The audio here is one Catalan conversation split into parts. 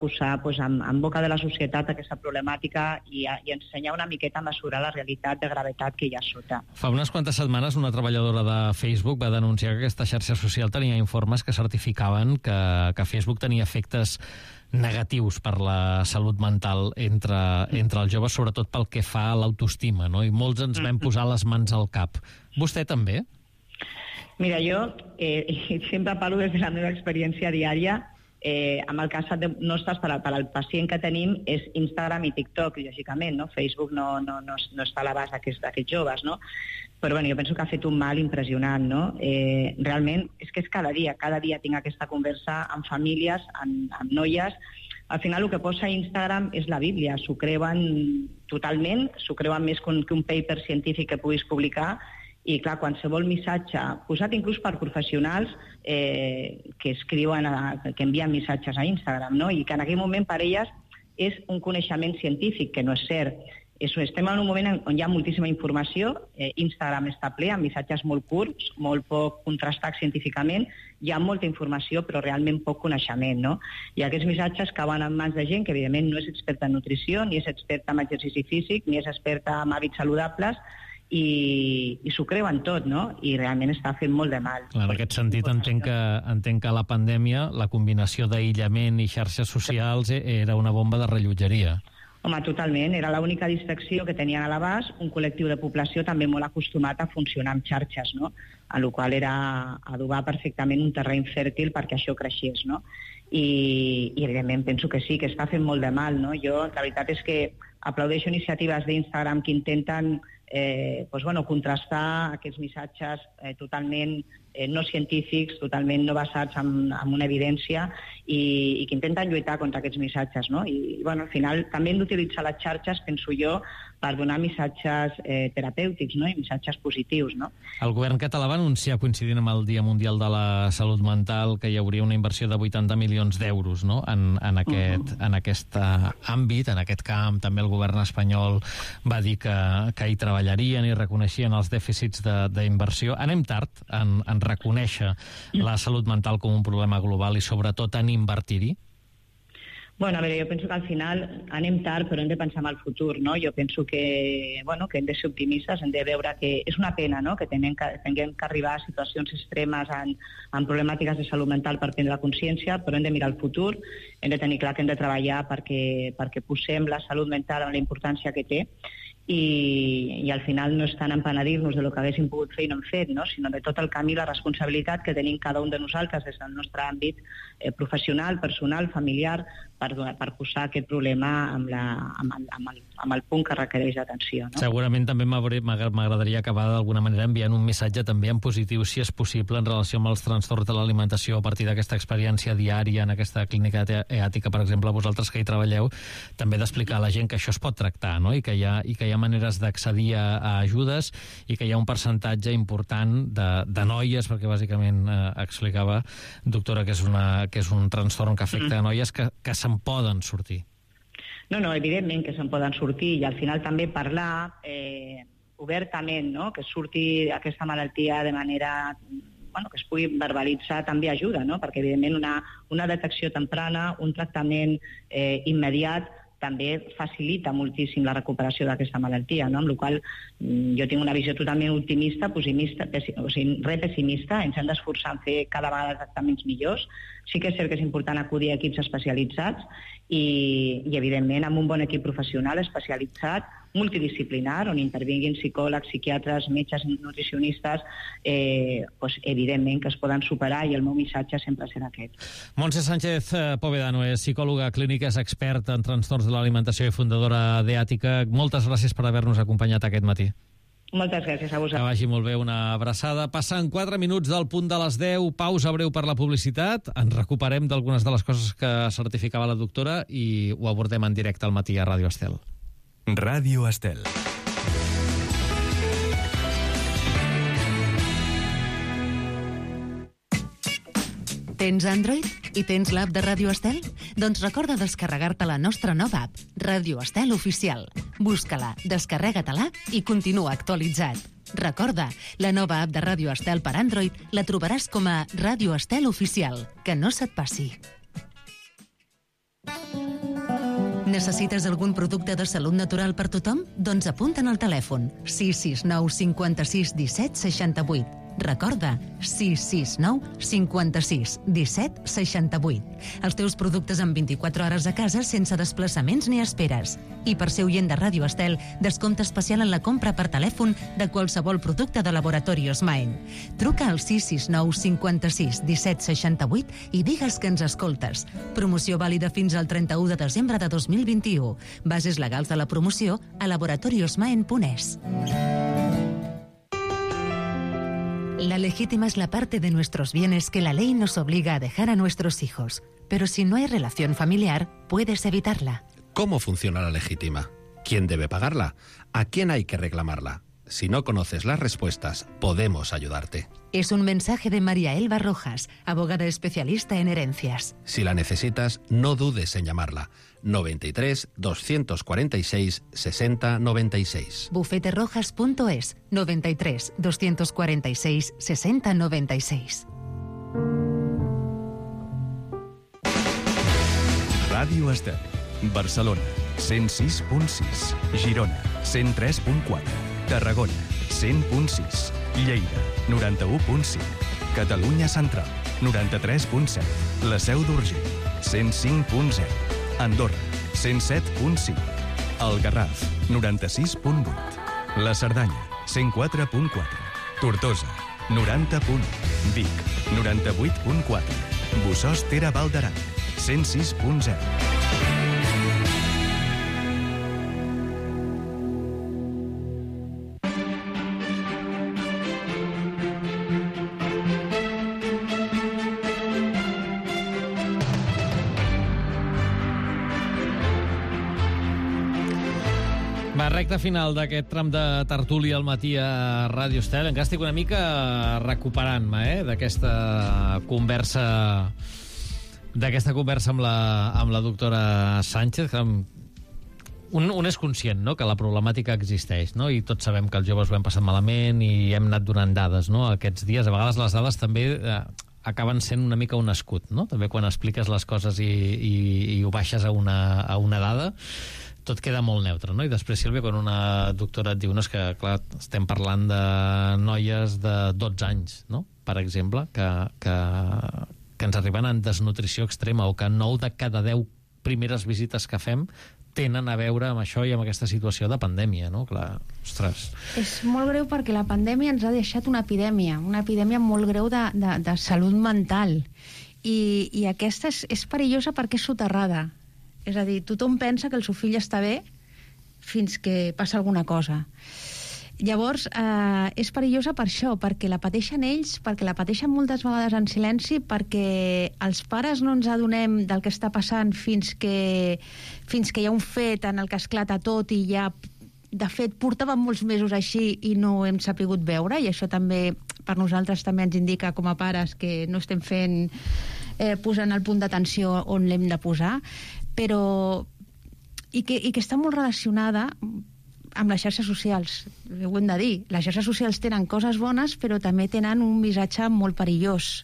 posar en boca de la societat aquesta problemàtica i ensenyar una miqueta a mesurar la realitat de gravetat que hi ha sota. Fa unes quantes setmanes una treballadora de Facebook va denunciar que aquesta xarxa social tenia informes que certificaven que Facebook tenia efectes negatius per la salut mental entre els joves, sobretot pel que fa a l'autoestima, no? I molts ens vam posar les mans al cap. Vostè també? Mira, jo sempre parlo des de la meva experiència diària. Amb el cas nostres, per al pacient que tenim, és Instagram i TikTok, lògicament, no? Facebook no està a l'abast d'aquests joves, no? Però bueno, jo penso que ha fet un mal impressionant, no? Realment, és que és cada dia tinc aquesta conversa amb famílies, amb noies. Al final el que posa a Instagram és la Bíblia, s'ho creuen totalment, s'ho creuen més que un paper científic que puguis publicar. I clar, qualsevol missatge, posat inclús per professionals que escriuen, que envien missatges a Instagram, no? I que en aquell moment per elles és un coneixement científic, que no és cert. Estem en un moment on hi ha moltíssima informació, Instagram està ple amb missatges molt curts, molt poc contrastats científicament, hi ha molta informació però realment poc coneixement, no? I aquests missatges cauen en mans de gent que evidentment no és experta en nutrició, ni és experta en exercici físic, ni és experta en hàbits saludables, i s'ho creuen tot, no? I realment està fent molt de mal. En aquest sentit, entenc que la pandèmia, la combinació d'aïllament i xarxes socials era una bomba de rellotgeria. Home, totalment. Era l'única distracció que tenien a l'abast, un col·lectiu de població també molt acostumat a funcionar amb xarxes, no? A la qual era adobar perfectament un terreny fèrtil perquè això creixés, no? I evidentment penso que sí, que està fent molt de mal, no? Jo, la veritat és que aplaudeixo iniciatives d'Instagram que intenten contrastar aquests missatges totalment no científics, totalment no basats en una evidència i que intenten lluitar contra aquests missatges, no? I al final també hem d'utilitzar les xarxes, penso jo, per donar missatges terapèutics, no? I missatges positius, no? El govern català va anunciar, coincidint amb el Dia Mundial de la Salut Mental, que hi hauria una inversió de 80 milions d'euros, no? en aquest àmbit, en aquest camp. També el govern espanyol va dir que hi treballarien i reconeixien els dèficits d'inversió. Anem tard en reconèixer la salut mental com un problema global i sobretot en invertir-hi? Bueno, a veure, jo penso que al final anem tard, però hem de pensar en el futur, no? Jo penso que hem de ser optimistes, hem de veure que és una pena, no?, que tinguem que arribar a situacions extremes en problemàtiques de salut mental per prendre consciència, però hem de mirar el futur, hem de tenir clar que hem de treballar perquè posem la salut mental amb la importància que té i al final no és tant empenedir-nos de lo que haguéssim pogut fer i no hem fet, no?, sinó de tot el camí, la responsabilitat que tenim cada un de nosaltres des del nostre àmbit professional, personal, familiar, per posar aquest problema amb el punt que requereix d'atenció, no? Segurament també m'agradaria acabar d'alguna manera enviant un missatge també en positiu, si és possible, en relació amb els trastorns de l'alimentació a partir d'aquesta experiència diària en aquesta clínica EATICA, per exemple, vosaltres que hi treballeu, també d'explicar a la gent que això es pot tractar, no?, i que hi ha maneres d'accedir a ajudes i que hi ha un percentatge important de noies, perquè bàsicament explicava, doctora, que és un trastorn que afecta a noies que se'n poden sortir. No, evidentment que se'n poden sortir i al final també parlar obertament, no?, que surti aquesta malaltia de manera que es pugui verbalitzar també ajuda, no?, perquè evidentment una detecció temprana, un tractament immediat també facilita moltíssim la recuperació d'aquesta malaltia, no?, amb la qual jo tinc una visió totalment optimista, pessimista, ens hem d'esforçar en fer cada vegada tractaments millors. Sí que és cert que és important acudir a equips especialitzats i evidentment, amb un bon equip professional especialitzat, multidisciplinar, on intervinguin psicòlegs, psiquiatres, metges, nutricionistes, evidentment que es poden superar i el meu missatge sempre serà aquest. Montse Sánchez Povedano és psicòloga clínica, és experta en trastorns de l'alimentació i fundadora d'EATICA. Moltes gràcies per haver-nos acompanyat aquest matí. Moltes gràcies a vosaltres. Que vagi molt bé, una abraçada. Passen 4 minuts del punt de les 10, pausa breu per la publicitat. Ens recuperem d'algunes de les coses que certificava la doctora i ho abordem en directe al matí a Ràdio Estel. Ràdio Estel. Tens Android i tens l'app de Ràdio Estel? Doncs recorda descarregar-te la nostra nova app, Ràdio Estel Oficial. Busca-la, descarrega-te-la i continua actualitzat. Recorda, la nova app de Ràdio Estel per Android la trobaràs com a Ràdio Estel Oficial. Que no se't passi. Necessites algun producte de salut natural per tothom? Doncs apunta'n al telèfon 669 56 17 68. Recorda, 669 56 17 68. Els teus productes en 24 hores a casa sense desplaçaments ni esperes. I per ser oient de Ràdio Estel, descompte especial en la compra per telèfon de qualsevol producte de Laboratorios Maen. Truca al 669 56 17 68 i digues que ens escoltes. Promoció vàlida fins al 31 de desembre de 2021. Bases legals de la promoció a laboratoriosmaen.es. La legítima es la parte de nuestros bienes que la ley nos obliga a dejar a nuestros hijos. Pero si no hay relación familiar, puedes evitarla. ¿Cómo funciona la legítima? ¿Quién debe pagarla? ¿A quién hay que reclamarla? Si no conoces las respuestas, podemos ayudarte. Es un mensaje de María Elba Rojas, abogada especialista en herencias. Si la necesitas, no dudes en llamarla. 93 246 60 96. bufeterrojas.es 93 246 60 96. Ràdio Estel. Barcelona, 106.6. Girona, 103.4. Tarragona, 100.6. Lleida, 91.5. Catalunya Central, 93.7. La Seu d'Urgell, 105.0. Andorra, 107.5. El Garraf, 96.8. La Cerdanya, 104.4. Tortosa, 90.1. Vic, 98.4. Bossòst Tere Val d'Aran, 106.0. Recte final d'aquest tram de tertúlia al matí a Ràdio Estel. Encara estic una mica recuperant-me d'aquesta conversa amb la doctora Sánchez. Un és conscient, no?, que la problemàtica existeix, no?, i tots sabem que els joves ho hem passat malament i hem anat donant dades, no?, aquests dies. A vegades les dades també acaben sent una mica un escut, no?, també quan expliques les coses i ho baixes a una dada, tot queda molt neutre, no? I després, Sílvia, quan una doctora et diu, no, és que, clar, estem parlant de noies de 12 anys, no?, per exemple, que ens arriben en desnutrició extrema, o que 9 de cada 10 primeres visites que fem tenen a veure amb això i amb aquesta situació de pandèmia, no? Clar, ostres. És molt greu perquè la pandèmia ens ha deixat una epidèmia molt greu de salut mental. I aquesta és perillosa perquè és soterrada. És a dir, tothom pensa que el seu fill està bé fins que passa alguna cosa. Llavors, és perillosa per això, perquè la pateixen ells, perquè la pateixen moltes vegades en silenci, perquè els pares no ens adonem del que està passant fins que hi ha un fet en el que esclata tot i ja, de fet, portàvem molts mesos així i no ho hem sapigut veure, i això també, per nosaltres, també ens indica com a pares que no estem posant el punt d'atenció on l'hem de posar, però i que està molt relacionada amb les xarxes socials, ho hem de dir. Les xarxes socials tenen coses bones, però també tenen un missatge molt perillós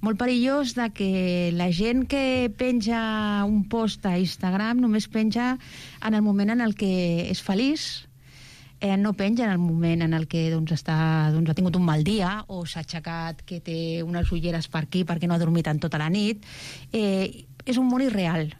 de que la gent que penja un post a Instagram només penja en el moment en el que és feliç, no penja en el moment en el que ha tingut un mal dia o s'ha aixecat que té unes ulleres per aquí perquè no ha dormit en tota la nit. És un món irreal.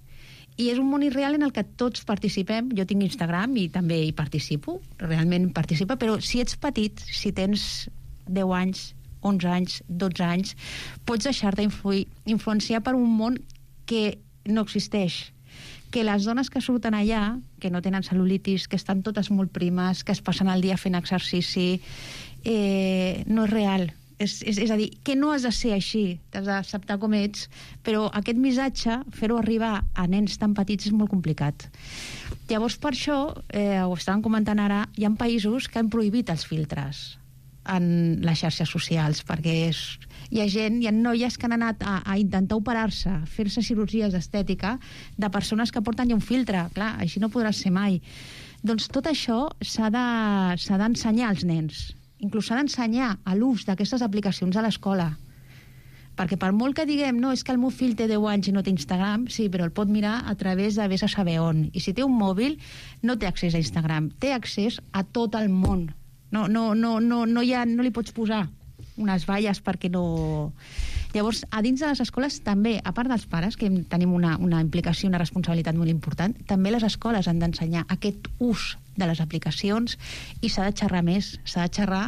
I és un món irreal en el que tots participem. Jo tinc Instagram i també hi participo, realment participa, però si ets petit, si tens 10 anys, 11 anys, 12 anys, pots deixar-te influenciar per un món que no existeix. Que les dones que surten allà, que no tenen cel·lulitis, que estan totes molt primes, que es passen el dia fent exercici, no és real. És a dir, que no has de ser així, t'has d'acceptar com ets, però aquest missatge, fer-ho arribar a nens tan petits és molt complicat. Llavors, per això, ho estàvem comentant ara, hi ha països que han prohibit els filtres en les xarxes socials, perquè hi ha noies que han anat a intentar operar-se, fer-se cirurgies d'estètica de persones que porten ja un filtre. Clar, així no podràs ser mai. Doncs tot això s'ha d'ensenyar als nens. Inclús s'ha d'ensenyar a l'ús d'aquestes aplicacions a l'escola. Perquè per molt que diguem, no, és que el meu fill té 10 anys i no té Instagram, sí, però el pot mirar a través de vés a saber on. I si té un mòbil, no té accés a Instagram, té accés a tot el món. No li pots posar unes valles perquè no... Llavors, a dins de les escoles també, a part dels pares, que tenim una implicació, una responsabilitat molt important, també les escoles han d'ensenyar aquest ús de les aplicacions i s'ha de xerrar més, s'ha de xerrar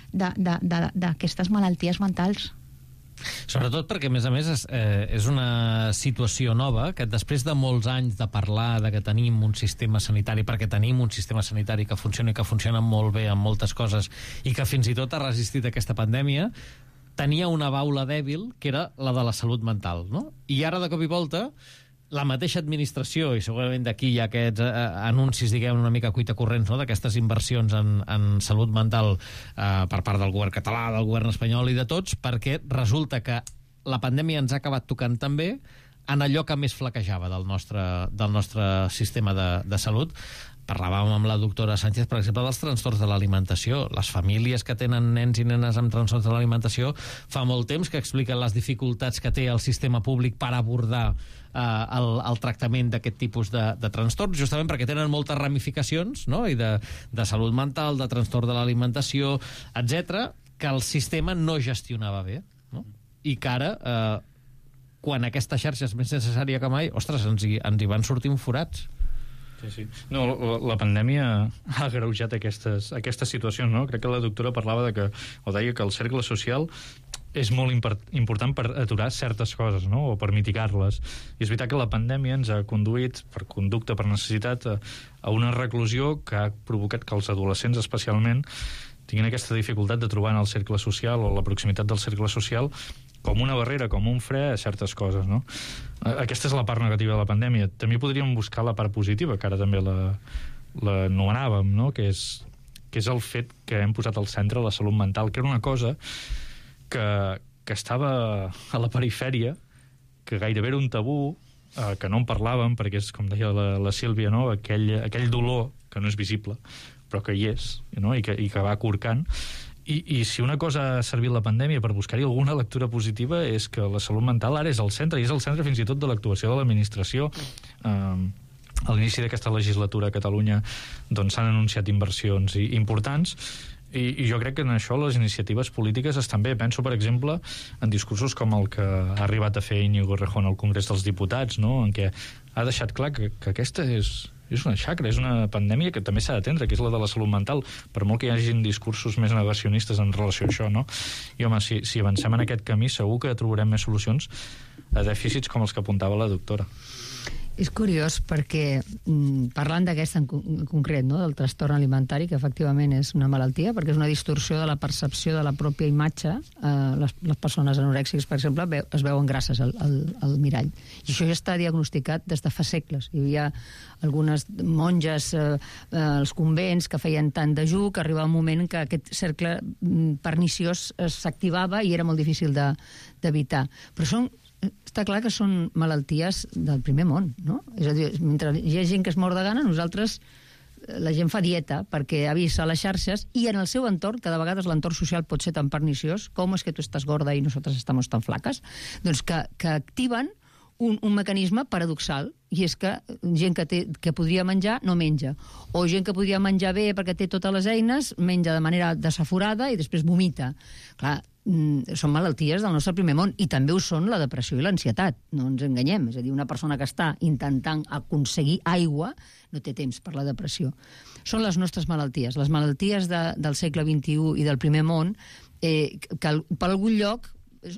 d'aquestes malalties mentals. Sobretot perquè, a més, és una situació nova que després de molts anys de parlar de que tenim un sistema sanitari, perquè tenim un sistema sanitari que funciona i que funciona molt bé en moltes coses i que fins i tot ha resistit aquesta pandèmia, tenia una baula dèbil, que era la de la salut mental, no? I ara, de cop i volta, la mateixa administració, i segurament d'aquí hi ha aquests anuncis, diguem, una mica cuita corrents, no?, d'aquestes inversions en salut mental per part del govern català, del govern espanyol i de tots, perquè resulta que la pandèmia ens ha acabat tocant també en allò que més flaquejava del nostre sistema de salut. Parlàvem amb la doctora Sánchez, per exemple, dels trastorns de l'alimentació. Les famílies que tenen nens i nenes amb trastorns de l'alimentació fa molt temps que expliquen les dificultats que té el sistema públic per abordar el tractament d'aquest tipus de trastorns, justament perquè tenen moltes ramificacions, no?, i de salut mental, de trastorn de l'alimentació, etc., que el sistema no gestionava bé, no? I que ara, quan aquesta xarxa és més necessària que mai, ostres, ens hi van sortint forats. Sí. No, la pandèmia ha agreujat aquestes situacions, no? Crec que la doctora parlava deia que el cercle social és molt important per aturar certes coses, no?, o per mitigar-les. I és veritat que la pandèmia ens ha conduït, per conducta, per necessitat, a una reclusió que ha provocat que els adolescents, especialment, tinguin aquesta dificultat de trobar en el cercle social o la proximitat del cercle social com una barrera, com un fre a certes coses, no? Aquesta és la part negativa de la pandèmia. També podríem buscar la part positiva, que ara també l'anomenàvem, no?, que és el fet que hem posat al centre la salut mental, que era una cosa que estava a la perifèria, que gairebé era un tabú, que no en parlàvem, perquè és, com deia la Sílvia, no?, aquell dolor que no és visible, però que hi és, no?, i que va corcant. I si una cosa ha servit la pandèmia per buscar-hi alguna lectura positiva és que la salut mental ara és al centre, i és al centre fins i tot de l'actuació de l'administració. A l'inici d'aquesta legislatura a Catalunya doncs s'han anunciat inversions importants, i jo crec que en això les iniciatives polítiques estan bé. Penso, per exemple, en discursos com el que ha arribat a fer Íñigo Errejón al Congrés dels Diputats, no?, en què ha deixat clar que aquesta és una xacra, és una pandèmia que també s'ha d'atendre, que és la de la salut mental, per molt que hi hagin discursos més negacionistes en relació a això, no? I, home, si avancem en aquest camí, segur que trobarem més solucions a dèficits com els que apuntava la doctora. És curiós perquè, parlant d'aquest en concret, no?, del trastorn alimentari, que efectivament és una malaltia, perquè és una distorsió de la percepció de la pròpia imatge, les persones anorèxiques, per exemple, es veuen grasses al mirall. I això ja està diagnosticat des de fa segles. Hi havia algunes monges als convents que feien tant dejú que arribava un moment en què aquest cercle perniciós s'activava i era molt difícil d'evitar. Però està clar que són malalties del primer món, no? És a dir, mentre hi ha gent que es mor de gana, nosaltres, la gent fa dieta perquè ha vist a les xarxes, i en el seu entorn, cada vegada l'entorn social pot ser tan perniciós, com és que tu estàs gorda i nosaltres estamos tan flaques, doncs que activen un mecanisme paradoxal, i és que gent que podria menjar no menja, o gent que podria menjar bé perquè té totes les eines, menja de manera desaforada i després vomita. Clar, són malalties del nostre primer món, i també ho són la depressió i l'ansietat, no ens enganyem. És a dir, una persona que està intentant aconseguir aigua no té temps per la depressió. Són les nostres malalties, les malalties del segle XXI i del primer món, que per algun lloc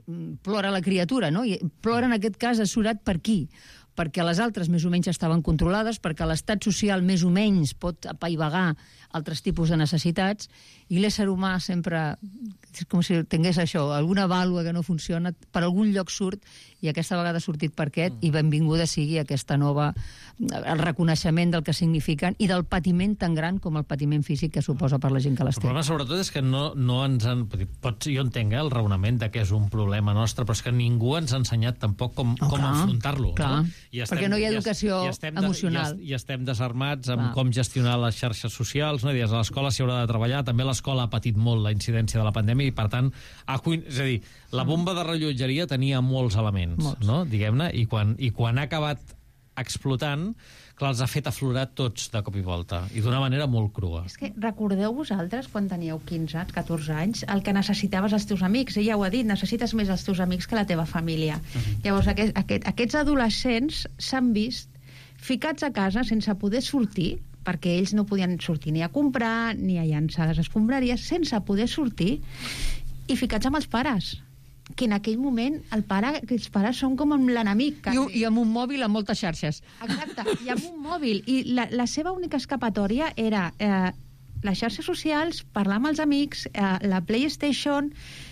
plora la criatura, no? I plora en aquest cas assurat per qui? Perquè les altres més o menys estaven controlades, perquè l'estat social més o menys pot apaivagar altres tipus de necessitats, i l'ésser humà sempre és com si tingués això, alguna vàlua que no funciona, per algun lloc surt, i aquesta vegada ha sortit per aquest, i benvinguda sigui aquesta nova, el reconeixement del que signifiquen i del patiment tan gran com el patiment físic que suposa per la gent que les té. El problema sobretot és que no ens han... Jo entenc el raonament de que és un problema nostre, però és que ningú ens ha ensenyat tampoc com afrontar-lo. No? Perquè no hi ha educació emocional. I estem desarmats amb com gestionar les xarxes socials, no? I a l'escola s'hi haurà de treballar. També l'escola ha patit molt la incidència de la pandèmia i, per tant, és a dir, la bomba de rellotgeria tenia molts elements, no? Diguem-ne, i quan ha acabat explotant, clar, els ha fet aflorar tots de cop i volta, i d'una manera molt crua. És que recordeu vosaltres, quan teníeu 15 anys, 14 anys, el que necessitaves els teus amics, ella ho ha dit, necessites més els teus amics que la teva família. Llavors, aquests adolescents s'han vist ficats a casa sense poder sortir, perquè ells no podien sortir ni a comprar, ni a llançar les escombraries, sense poder sortir, i ficats amb els pares, que en aquell moment els pares són com amb l'enemic. I amb un mòbil amb moltes xarxes. Exacte, i amb un mòbil. I la seva única escapatòria era les xarxes socials, parlar amb els amics, la PlayStation,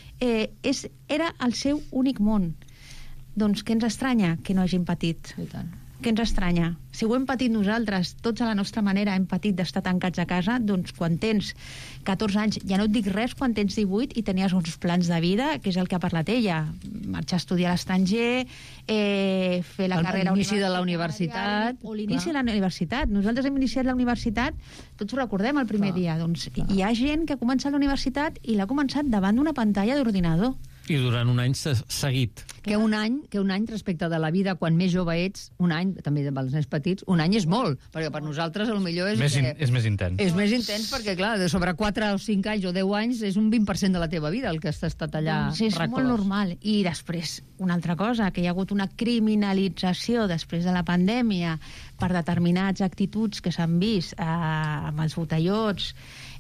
era el seu únic món. Doncs què ens estranya que no hagin patit? I tant. Què ens estranya? Si ho hem patit nosaltres, tots a la nostra manera hem patit d'estar tancats a casa, doncs quan tens 14 anys, ja no et dic res quan tens 18 i tenies uns plans de vida, que és el que ha parlat ella, marxar a estudiar a l'estranger, fer la carrera l'inici de la universitat. O l'inici de la universitat. Nosaltres hem iniciat la universitat, tots ho recordem el primer dia. Doncs hi ha gent que ha començat la universitat i l'ha començat davant d'una pantalla d'ordinador. I durant un any seguit. Que un any respecte de la vida, quan més jove ets, un any, també pels nens petits, un any és molt, perquè per nosaltres potser és... És més intens. És més intens perquè, clar, de sobre 4 o 5 anys o 10 anys és un 20% de la teva vida el que has estat allà doncs és reclòs. Molt normal. I després, una altra cosa, que hi ha hagut una criminalització després de la pandèmia per determinats actituds que s'han vist amb els botellots,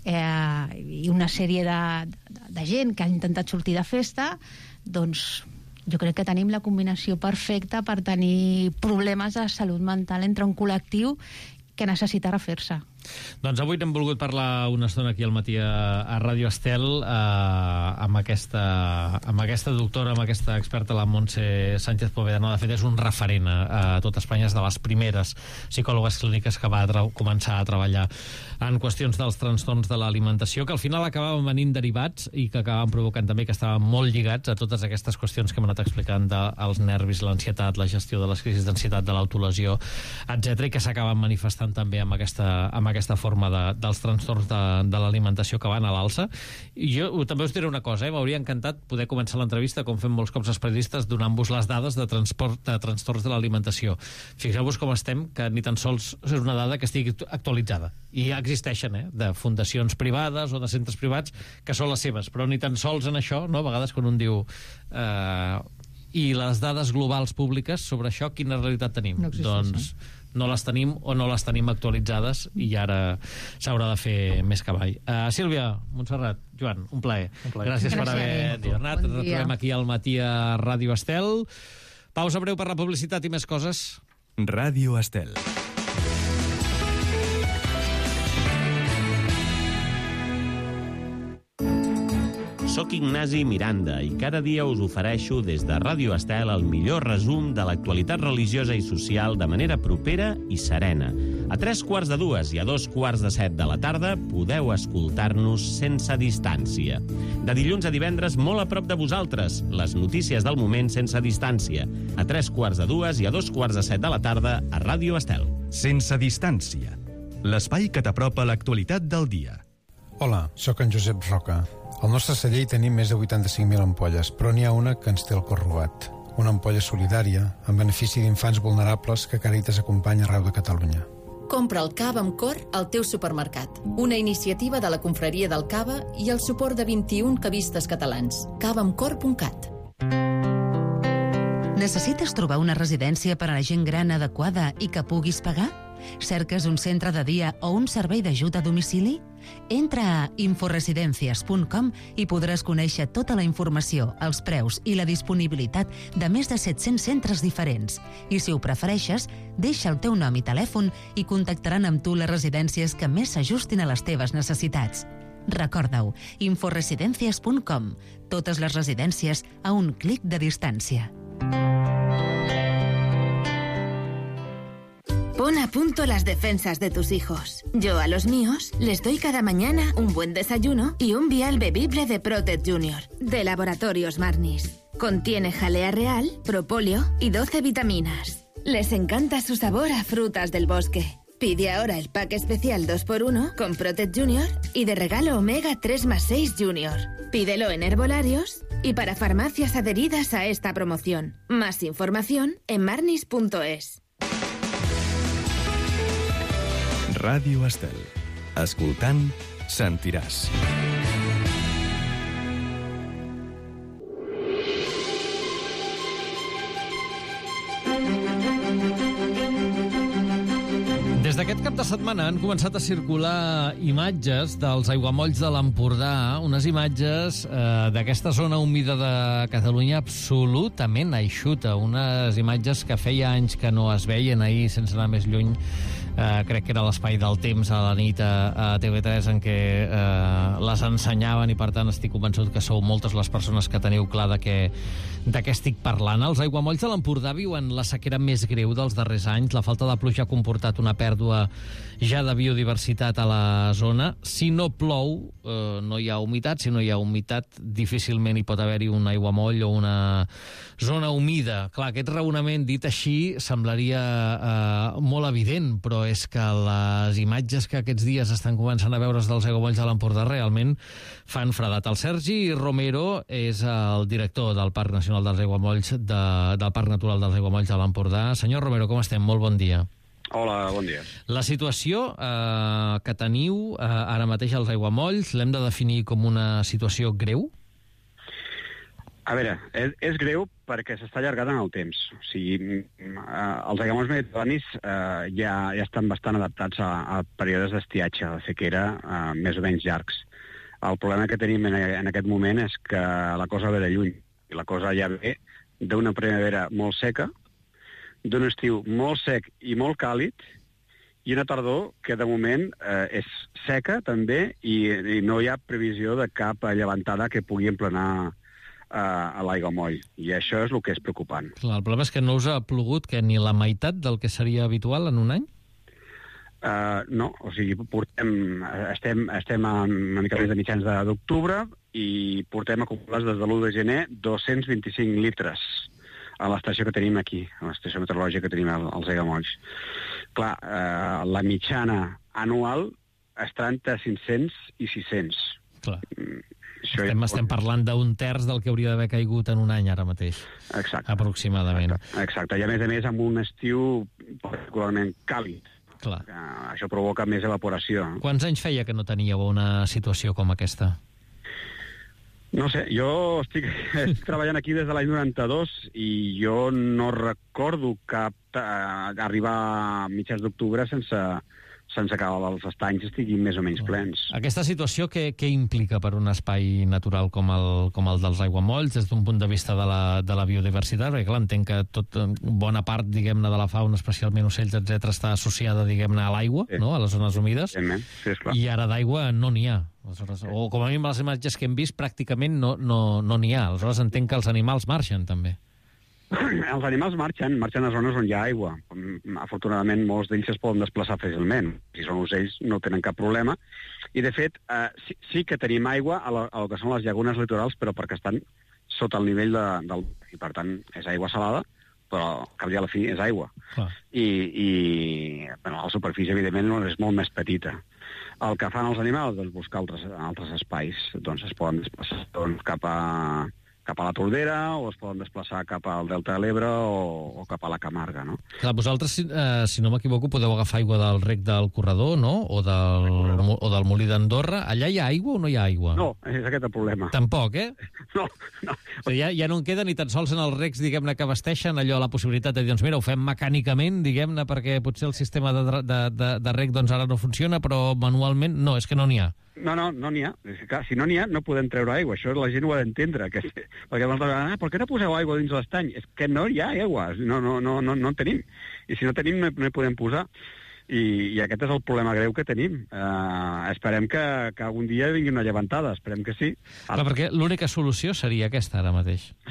i una sèrie de gent que ha intentat sortir de festa, doncs jo crec que tenim la combinació perfecta per tenir problemes de salut mental entre un col·lectiu que necessita refer-se. Doncs avui n'hem volgut parlar una estona aquí al matí a Ràdio Estel amb aquesta doctora, amb aquesta experta, la Montse Sánchez Povedano. De fet, és un referent a tot Espanya, és de les primeres psicòlogues clíniques que va començar a treballar en qüestions dels trastorns de l'alimentació, que al final acabaven venint derivats i que acabaven provocant també que estaven molt lligats a totes aquestes qüestions que hem anat explicant dels nervis, l'ansietat, la gestió de les crisis d'ansietat, de l'autolesió, etc, i que s'acaben manifestant també amb aquesta forma dels trastorns de l'alimentació que van a l'alça. I jo també us diré una cosa, m'hauria encantat poder començar l'entrevista, com fem molts cops els periodistes, donant-vos les dades de trastorns de l'alimentació. Fixeu-vos com estem, que ni tan sols és una dada que estigui actualitzada. I ja existeixen, de fundacions privades o de centres privats que són les seves, però ni tan sols en això, no? A vegades quan un diu... I les dades globals públiques sobre això, quina realitat tenim? No doncs no les tenim o no les tenim actualitzades i ara s'haurà de fer més que mai. Sílvia, Montserrat, Joan, un plaer. Gràcies per haver tornat. Ens retrobem aquí al matí a Ràdio Estel. Pausa breu per la publicitat i més coses. Ràdio Estel. Soc Ignasi Miranda i cada dia us ofereixo des de Ràdio Estel el millor resum de l'actualitat religiosa i social de manera propera i serena. A 3:45 i a 2:45 de la tarda podeu escoltar-nos sense distància. De dilluns a divendres, molt a prop de vosaltres, les notícies del moment sense distància. A 3:45 i a 2:45 de la tarda a Ràdio Estel. Sense distància. L'espai que t'apropa l'actualitat del dia. Hola, sóc en Josep Roca. Al nostre celler hi tenim més de 85.000 ampolles, però n'hi ha una que ens té el cor robat. Una ampolla solidària, en benefici d'infants vulnerables que Càritas acompanya arreu de Catalunya. Compra el cava amb cor al teu supermercat. Una iniciativa de la Confraria del Cava i el suport de 21 cavistes catalans. cavaamcor.cat. Necessites trobar una residència per a la gent gran adequada i que puguis pagar? Cerques un centre de dia o un servei d'ajut a domicili? Entra a inforesidencias.com i podràs conèixer tota la informació, els preus i la disponibilitat de més de 700 centres diferents. I si ho prefereixes, deixa el teu nom i telèfon i contactaran amb tu les residències que més s'ajustin a les teves necessitats. Recorda-ho, inforesidencias.com. Totes les residències a un clic de distància. Pon a punto las defensas de tus hijos. Yo a los míos les doy cada mañana un buen desayuno y un vial bebible de Protect Junior, de Laboratorios Marnis. Contiene jalea real, propóleo y 12 vitaminas. Les encanta su sabor a frutas del bosque. Pide ahora el pack especial 2x1 con Protect Junior y de regalo Omega 3+6 Junior. Pídelo en herbolarios y para farmacias adheridas a esta promoción. Más información en marnis.es. Ràdio Estel. Escoltant, sentiràs. Des d'aquest cap de setmana han començat a circular imatges dels aiguamolls de l'Empordà, unes imatges d'aquesta zona humida de Catalunya absolutament eixuta, unes imatges que feia anys que no es veien. Ahir, sense anar més lluny, crec que era l'Espai del Temps a la nit a TV3 en què les ensenyaven, i per tant estic convençut que sou moltes les persones que teniu clar de què estic parlant. Els aiguamolls de l'Empordà viuen la sequera més greu dels darrers anys. La falta de pluja ha comportat una pèrdua ja de biodiversitat a la zona. Si no plou, no hi ha humitat. Si no hi ha humitat, difícilment hi pot haver-hi un aiguamoll o una zona humida. Clar, aquest raonament dit així semblaria molt evident, però és que les imatges que aquests dies estan començant a veure's dels aiguamolls de l'Empordà realment fan fredat. El Sergi Romero és el director del Parc Nacional dels Aiguamolls, del Parc Natural dels Aiguamolls de l'Empordà. Senyor Romero, com estem? Molt bon dia. Hola, bon dia. La situació que teniu ara mateix als aiguamolls l'hem de definir com una situació greu? A veure, és greu perquè s'està allargant en el temps. O sigui, els aiguamolls mediterranis ja estan bastant adaptats a períodes d'estiatge, de sequera més o menys llargs. El problema que tenim en aquest moment és que la cosa ve de lluny. I la cosa ja ve d'una primavera molt seca, d'un estiu molt sec i molt càlid, i una tardor que de moment és seca també, i no hi ha previsió de cap llevantada que pugui emplenar a l'aiguamoll. I això és el que és preocupant. Clar, el problema és que no us ha plogut que ni la meitat del que seria habitual en un any? No, o sigui, estem a una mica més de mitjans d'octubre i portem acumulats des de l'1 de gener 225 litres a l'estació que tenim aquí, a l'estació meteorològica que tenim als aiguamolls. Clar, la mitjana anual està entre 500 i 600. Clar. Estem parlant d'un terç del que hauria d'haver caigut en un any ara mateix. Exacte. Aproximadament. Exacte. I a més amb un estiu particularment càlid. Clar. Això provoca més evaporació. Quants anys feia que no teníeu una situació com aquesta? No sé, jo estic treballant aquí des de l'any 92 i jo no recordo arribar a mitjans d'octubre sense que els estanys estiguin més o menys plens. Aquesta situació què implica per un espai natural com el dels aiguamolls des d'un punt de vista de la biodiversitat? Perquè clar, entenc que bona part, diguem-ne, de la fauna, especialment ocells, etc., està associada, diguem-ne, a l'aigua, sí, no?, a les zones humides, sí, i ara d'aigua no n'hi ha. O com a mínim les imatges que hem vist pràcticament no n'hi ha. Aleshores entenc que els animals marxen també. Els animals marxen a zones on hi ha aigua. Afortunadament, molts d'ells es poden desplaçar fàcilment. Si són ocells, no tenen cap problema. I, de fet, sí que tenim aigua a lo que són les llagunes litorals, però perquè estan sota el nivell del... I, per tant, és aigua salada, però al cap i a la fi és aigua. I la superfície, evidentment, és molt més petita. El que fan els animals, doncs, buscar altres espais. Doncs es poden desplaçar cap a la Tordera, o es poden desplaçar cap al Delta de l'Ebre o cap a la Camarga, no? Clar, vosaltres, si no m'equivoco, podeu agafar aigua del rec del Corredor, no?, o del Molí d'Andorra. Allà hi ha aigua o no hi ha aigua? No, és aquest el problema. Tampoc, eh? No. O sigui, ja no en queda ni tan sols en els recs, diguem-ne, que abasteixen allò, la possibilitat de dir, doncs mira, ho fem mecànicament, diguem-ne, perquè potser el sistema de rec doncs ara no funciona, però manualment no, és que no n'hi ha. No n'hi ha. Clar, si no n'hi ha, no podem treure aigua. Això la gent ho ha d'entendre. Perquè moltes vegades, per què no poseu aigua dins l'estany? És que no hi ha aigua, no en tenim. I si no tenim, no hi podem posar. I aquest és el problema greu que tenim. Esperem que algun dia vingui una llevantada, esperem que sí. Clar, perquè l'única solució seria aquesta ara mateix. Sí,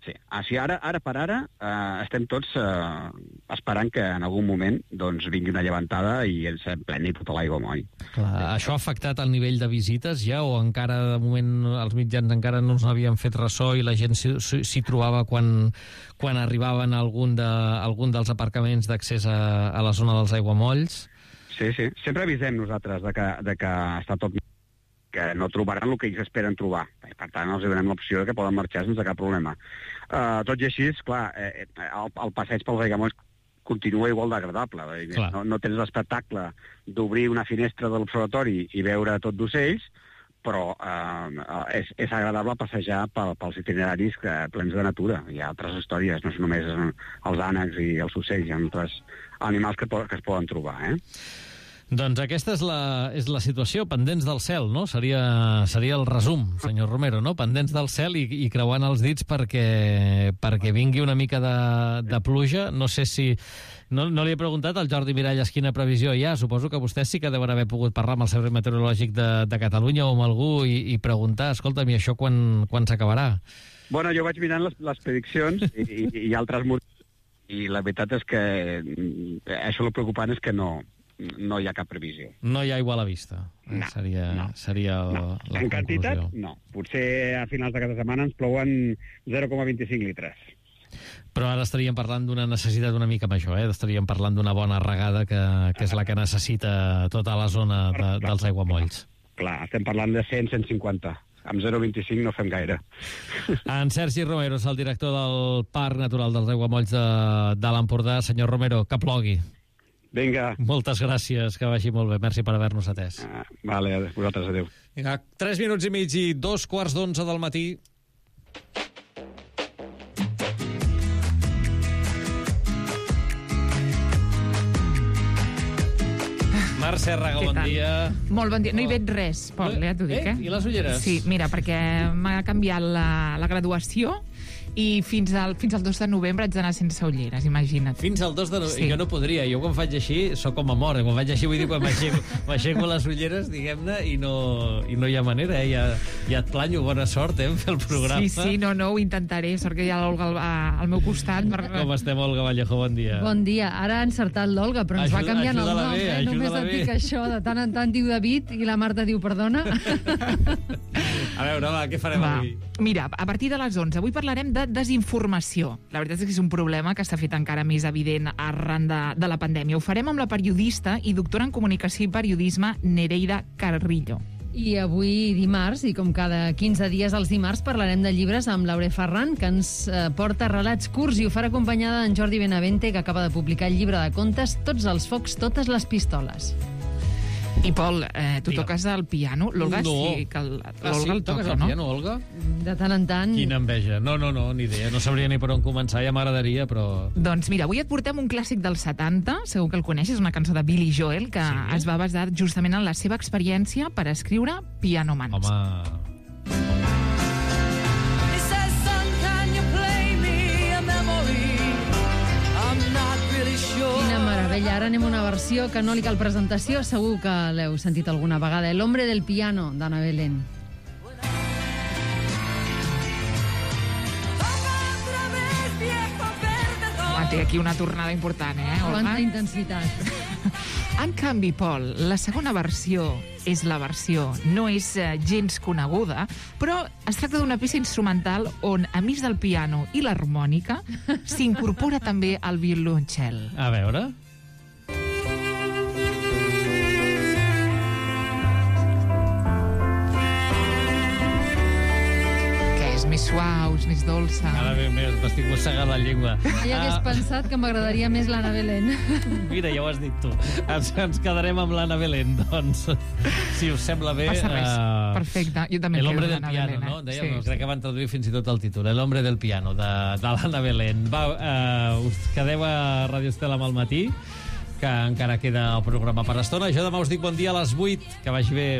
Sí. Ara per ara estem tots esperant que en algun moment doncs, vingui una llevantada i ens empleni tota l'aigua moll. Això ha afectat el nivell de visites ja o encara de moment els mitjans encara no n'havien fet ressò i la gent s'hi trobava quan arribaven a algun dels aparcaments d'accés a la zona dels aiguamolls? Sí. Sempre avisem nosaltres de que està tot que no trobaran el que ells esperen trobar. Per tant, els donem l'opció que poden marxar sense cap problema. Tot i així, clar, el passeig pels aiguamolls continua igual d'agradable. No tens l'espectacle d'obrir una finestra de l'observatori i veure tot d'ocells, però és agradable passejar pels itineraris plens de natura. Hi ha altres històries, no és només els ànecs i els ocells, hi ha altres animals que es poden trobar, Doncs aquesta és la situació, pendents del cel, no? Seria el resum, senyor Romero, no? Pendents del cel i creuant els dits perquè vingui una mica de pluja. No sé si... No li he preguntat al Jordi Miralles quina previsió hi ha. Suposo que vostès sí que deuen haver pogut parlar amb el Servei Meteorològic de Catalunya o amb algú i preguntar, escolta'm, i això quan s'acabarà? Bueno, jo vaig mirant les prediccions i altres motius, i la veritat és que això el preocupant és que no hi ha cap previsió. No hi ha aigua a la vista. No, seria no. la en quantitat, conclusió. No. Potser a finals de cada setmana ens plouen 0,25 litres. Però ara estaríem parlant d'una necessitat una mica major, Estaríem parlant d'una bona regada que és la que necessita tota la zona dels aiguamolls. Clar, estem parlant de 100-150. Amb 0,25 no fem gaire. En Sergi Romero és el director del Parc Natural dels Aiguamolls de l'Empordà. Senyor Romero, que plogui. Vinga. Moltes gràcies, que vagi molt bé. Merci per haver-nos atès. Vale, vosaltres, adéu. Vinga, 3 minuts i mig i 2:15 del matí. Mercè Raga, bon dia. Molt bon dia. No hi veig res, Pol, ja t'ho dic, I les ulleres? Sí, mira, perquè m'ha canviat la graduació i fins al 2 de novembre haig d'anar sense ulleres, imagina't. Fins al 2 de novembre? Sí. Jo no podria. Jo quan faig així, sóc com a mort. Quan faig així, vull dir, quan m'aixeco les ulleres, diguem-ne, i no hi ha manera, Ja et planyo, bona sort, fer el programa. Sí, no, ho intentaré. Sort que hi ha l'Olga al meu costat. Com estem, Olga Vallejo? Bon dia. Bon dia. Ara ha encertat l'Olga, però ens va canviant el nom. Només et dic això, de tant en tant diu David i la Marta diu perdona. A veure, va, què farem avui? Mira, a partir de les 11, avui parlarem de desinformació. La veritat és que és un problema que s'ha fet encara més evident arran de la pandèmia. Ho farem amb la periodista i doctora en comunicació i periodisme Nereida Carrillo. I avui dimarts, i com cada 15 dies els dimarts, parlarem de llibres amb Laure Ferran, que ens porta relats curts i ho farà acompanyada d'en Jordi Benavente, que acaba de publicar el llibre de contes Tots els focs, totes les pistoles. I, Pol, tu toques el piano? L'Olga sí que l'Olga el toca, toques el piano, Olga? De tant en tant... Quina enveja. No, ni idea. No sabria ni per on començar, ja m'agradaria, però... Doncs mira, avui et portem un clàssic dels 70, segur que el coneixes, una cançó de Billy Joel, que es va basar justament en la seva experiència per escriure Piano Man. Home... Quina meravella. Ara anem a una versió que no li cal presentació, segur que l'heu sentit alguna vegada. El hombre del piano, d'Ana Belén. Té aquí una tornada important, Olga? Quanta intensitat. En canvi, Pol, la segona versió és la versió, no és gens coneguda, però es tracta d'una peça instrumental on, a més del piano i l'harmònica, s'incorpora també el violoncel. A veure... Més suaus, més dolça. Ara m'estic mossegant la llengua. Mai hagués pensat que m'agradaria més l'Anna Belén. Mira, ja ho has dit tu. Ens quedarem amb l'Anna Belén, doncs. Si us sembla bé... Passa res. Perfecte. Jo també El hombre del l'Anna piano, Belén, no? Dèiem, crec que van traduir fins i tot el títol. El hombre del piano, de l'Anna Belén. Va, us quedeu a Radio Estel amb el matí, que encara queda el programa per estona. Jo demà us dic bon dia a les 8. Que vagi bé.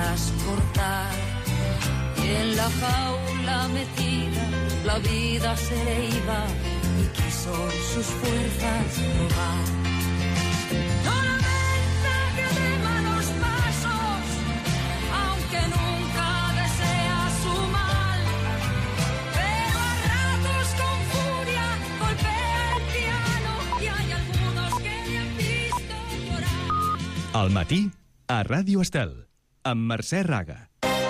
querrás cortar. Y en la jaula metida la vida se le iba y quiso sus fuerzas probar. Solamente que tema los pasos, aunque nunca desea su mal, pero a ratos con furia golpea el piano y hay algunos que le han visto llorar. Al matí, a Ràdio Estel, amb Mercè Raga.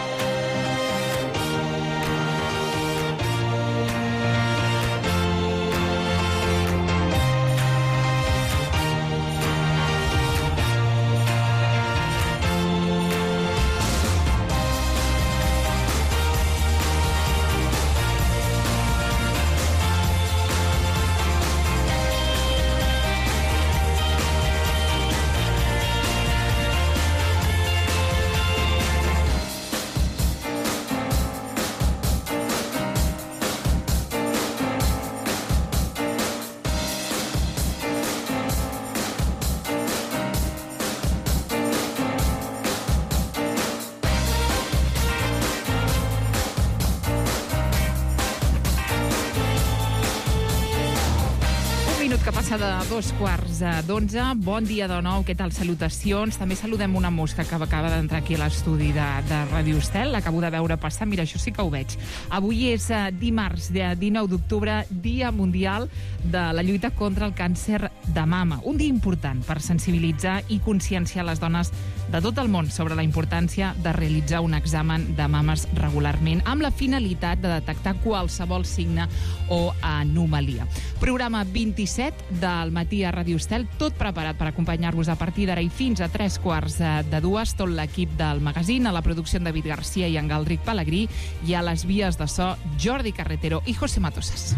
De 2:15. Bon dia de nou, què tal? Salutacions. També saludem una mosca que acaba d'entrar aquí a l'estudi de Ràdio Estel. L'acabo de veure passar, mira, això sí que ho veig. Avui és dimarts, 19 d'octubre, Dia Mundial de la lluita contra el càncer de mama. Un dia important per sensibilitzar i conscienciar les dones de tot el món sobre la importància de realitzar un examen de mames regularment amb la finalitat de detectar qualsevol signe o anomalia. Programa 27 del matí a Ràdio Estel, tot preparat per acompanyar-vos a partir d'ara i fins a 3:45, tot l'equip del magazín, a la producció David Garcia i en Galdric Pellegrí, i a les vies de so Jordi Carretero i José Matosas.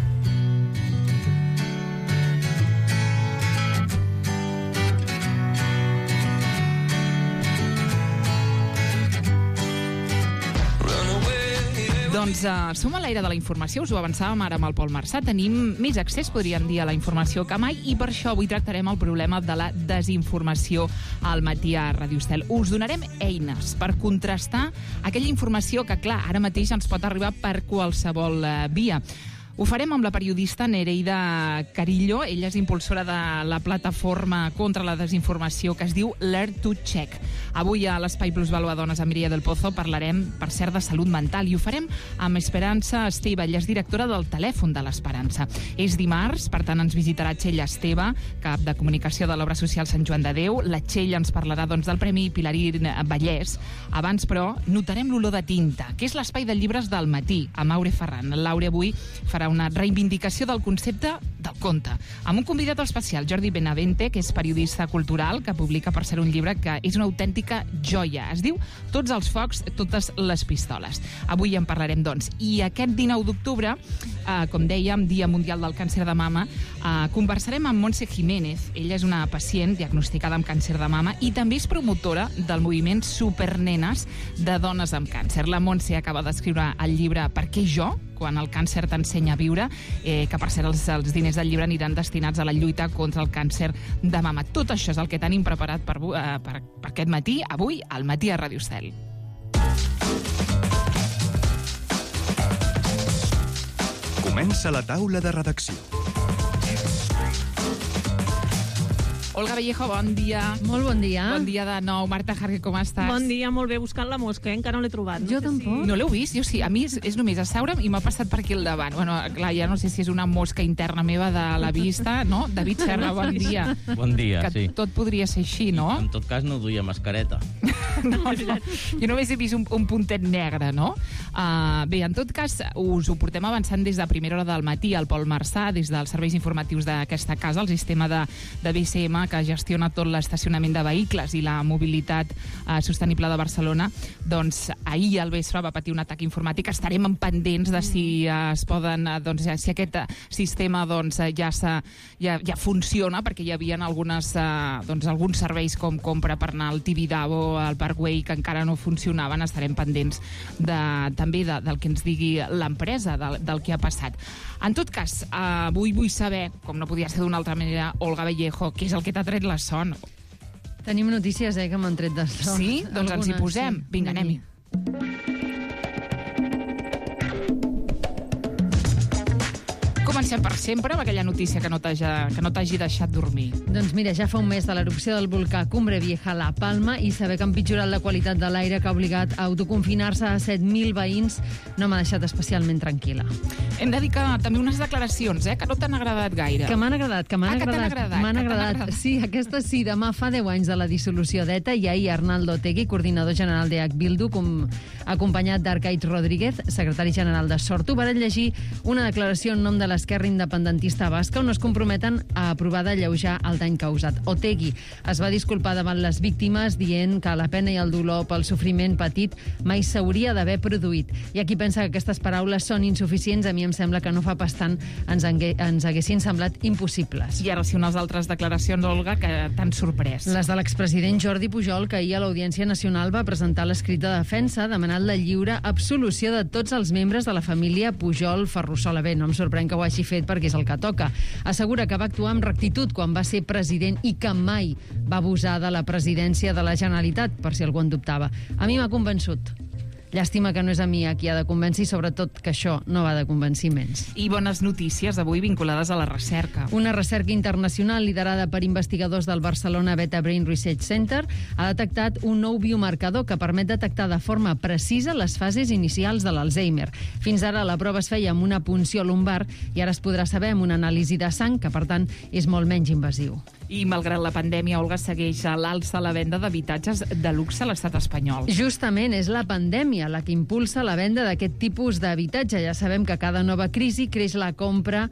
Doncs som a l'era de la informació, us ho avançàvem ara amb el Pol Marsà. Tenim més accés, podríem dir, a la informació que mai, i per això avui tractarem el problema de la desinformació al matí a Ràdio Estel. Us donarem eines per contrastar aquella informació que, clar, ara mateix ens pot arribar per qualsevol via. Ho farem amb la periodista Nereida Carillo. Ella és impulsora de la plataforma contra la desinformació que es diu Learn to Check. Avui a l'Espai Plusvalua Dones amb Mireia del Pozo parlarem, per cert, de salut mental, i ho farem amb Esperança Esteve. Ella és directora del Telèfon de l'Esperança. És dimarts, per tant ens visitarà Txell Esteve, cap de comunicació de l'Obra Social Sant Joan de Déu. La Txell ens parlarà del Premi Pilarín Vallès. Abans, però, notarem l'olor de tinta, que és l'espai de llibres del matí, amb Aure Ferran. L'Aure avui farà una reivindicació del concepte del conte, amb un convidat especial, Jordi Benavente, que és periodista cultural, que publica, per ser un llibre que és una autèntica joia. Es diu Tots els focs, totes les pistoles. Avui en parlarem, doncs. I aquest 19 d'octubre, com dèiem, Dia Mundial del Càncer de Mama, conversarem amb Montse Jiménez. Ella és una pacient diagnosticada amb càncer de mama i també és promotora del moviment Supernenes de dones amb càncer. La Montse acaba d'escriure el llibre Per què jo?, quan el càncer t'ensenya a viure, que per cert els diners del llibre aniran destinats a la lluita contra el càncer de mama. Tot això és el que tenim preparat per aquest matí, avui, al matí a Ràdio Estel. Comença la taula de redacció. Olga Vallejo, bon dia. Molt bon dia. Bon dia de nou. Marta Jarque, com estàs? Bon dia, molt bé, buscant la mosca, encara no l'he trobat. Jo tampoc. No l'heu vist? Jo sí. A mi és només asseure'm i m'ha passat per aquí al davant. Bueno, clar, ja no sé si és una mosca interna meva de la vista, no? David Serra, bon dia. Bon dia, que sí. Tot podria ser així, no? En tot cas no duia mascareta. No. Jo només he vist un puntet negre, no? Bé, en tot cas, us ho portem avançant des de primera hora del matí. El Pol Marsà, des dels serveis informatius d'aquesta casa, el sistema de BCM, que gestiona tot l'estacionament de vehicles i la mobilitat sostenible de Barcelona, doncs ahir al vespre va patir un atac informàtic. Estarem pendents de si es poden, doncs, si aquest sistema ja funciona, perquè hi havia alguns serveis com compra per anar al Tibidabo, al Parkway, que encara no funcionaven. Estarem pendents també del que ens digui l'empresa, del que ha passat. En tot cas, avui vull saber, com no podia ser d'una altra manera, Olga Vallejo, què és el que t'ha tret la son? Tenim notícies, que m'han tret de son. Sí? Doncs ens hi posem. Vinga, anem-hi. Comencem per sempre amb aquella notícia que no t'hagi deixat dormir. Doncs mira, ja fa un mes de l'erupció del volcà Cumbre Vieja a La Palma i saber que ha empitjorat la qualitat de l'aire que ha obligat a autoconfinar-se a 7.000 veïns no m'ha deixat especialment tranquil·la. Hem de dir que també unes declaracions, que no t'han agradat gaire. Que m'han agradat. M'han que agradat. Sí, aquesta sí. Demà fa 10 anys de la dissolució d'ETA i ahir Arnaldo Otegi, coordinador general d'EH Bildu, acompanyat d'Arcait Rodríguez, secretari general de Sortu, van llegir una declaració en nom de l'Esquerra Independentista Basca on es comprometen a aprovar d'alleujar el dany causat. Otegi es va disculpar davant les víctimes dient que la pena i el dolor pel sofriment patit mai s'hauria d'haver produït. Hi ha qui pensa que aquestes paraules són insuficients. A mi em sembla que no fa pas tant ens haguessin semblat impossibles. I ara sí, unes altres declaracions, Olga, que t'han sorprès. Les de l'expresident Jordi Pujol, que ahir a l'Audiència Nacional va presentar l'escrit de defensa demanant la lliure absolució de tots els membres de la família Pujol Ferrusola. Bé, no em sorprèn que ho hagi fet perquè és el que toca. Assegura que va actuar amb rectitud quan va ser president i que mai va abusar de la presidència de la Generalitat, per si algú en dubtava. A mi m'ha convençut. Llàstima que no és a mi a qui ha de convèncer i sobretot que això no va de convenciments. I bones notícies avui vinculades a la recerca. Una recerca internacional liderada per investigadors del Barcelona Beta Brain Research Center ha detectat un nou biomarcador que permet detectar de forma precisa les fases inicials de l'Alzheimer. Fins ara la prova es feia amb una punció lumbar i ara es podrà saber amb una anàlisi de sang que, per tant, és molt menys invasiu. I malgrat la pandèmia, Olga, segueix a l'alça la venda d'habitatges de luxe a l'estat espanyol. Justament és la pandèmia la que impulsa la venda d'aquest tipus d'habitatge. Ja sabem que cada nova crisi creix la compra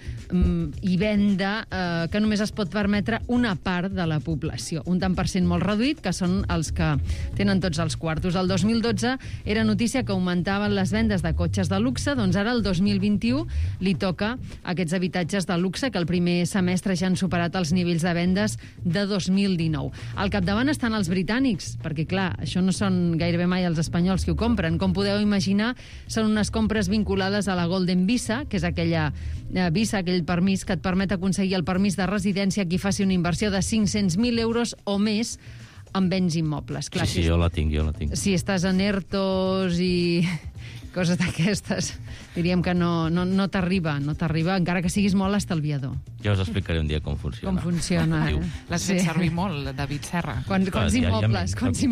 i venda que només es pot permetre una part de la població. Un tant per cent molt reduït, que són els que tenen tots els quartos. El 2012 era notícia que augmentaven les vendes de cotxes de luxe, doncs ara el 2021 li toca aquests habitatges de luxe que el primer semestre ja han superat els nivells de vendes de 2019. Al capdavant estan els britànics, perquè clar, això no són gairebé mai els espanyols qui ho compren. Com podeu imaginar, són unes compres vinculades a la Golden Visa, que és aquella visa, aquell permís que et permet aconseguir el permís de residència a qui faci una inversió de 500.000 euros o més en béns immobles. Clar, sí, jo la tinc. Si estàs en ERTOs i coses d'aquestes, diríem que no t'arriba, encara que siguis molt estalviador. Ja us explicaré un dia com funciona. Com funciona. L'has fet servir molt, David Serra. Quants immobles?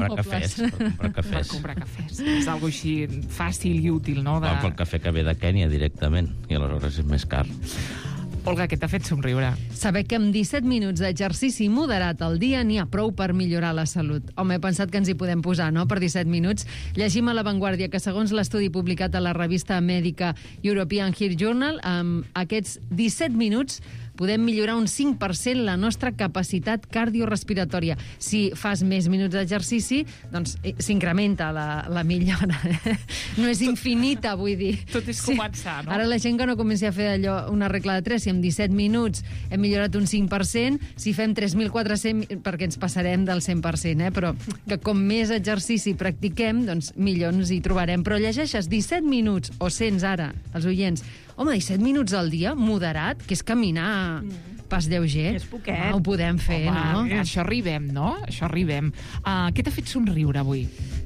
Per comprar cafès. És algo així fàcil i útil, no? Pel cafè que ve de Kènia directament, i aleshores és més car. Olga, què t'ha fet somriure? Saber que amb 17 minuts d'exercici moderat al dia n'hi ha prou per millorar la salut. Home, he pensat que ens hi podem posar, no?, per 17 minuts. Llegim a La Vanguardia que, segons l'estudi publicat a la revista mèdica European Heart Journal, amb aquests 17 minuts podem millorar un 5% la nostra capacitat cardiorrespiratòria. Si fas més minuts d'exercici, doncs s'incrementa la millora. No és infinita, vull dir. Tot és començar, no? Ara la gent que no comenci a fer allò, una regla de 3, si en 17 minuts hem millorat un 5%, si fem 3.400, perquè ens passarem del 100%, però que com més exercici practiquem, doncs millor ens hi trobarem. Però llegeixes 17 minuts, o 100 ara, els oients, home, 17 minuts al dia, moderat, que és caminar pas lleuger. És poquet. Ho podem fer, no? Això arribem, no? Això arribem. Què t'ha fet somriure avui?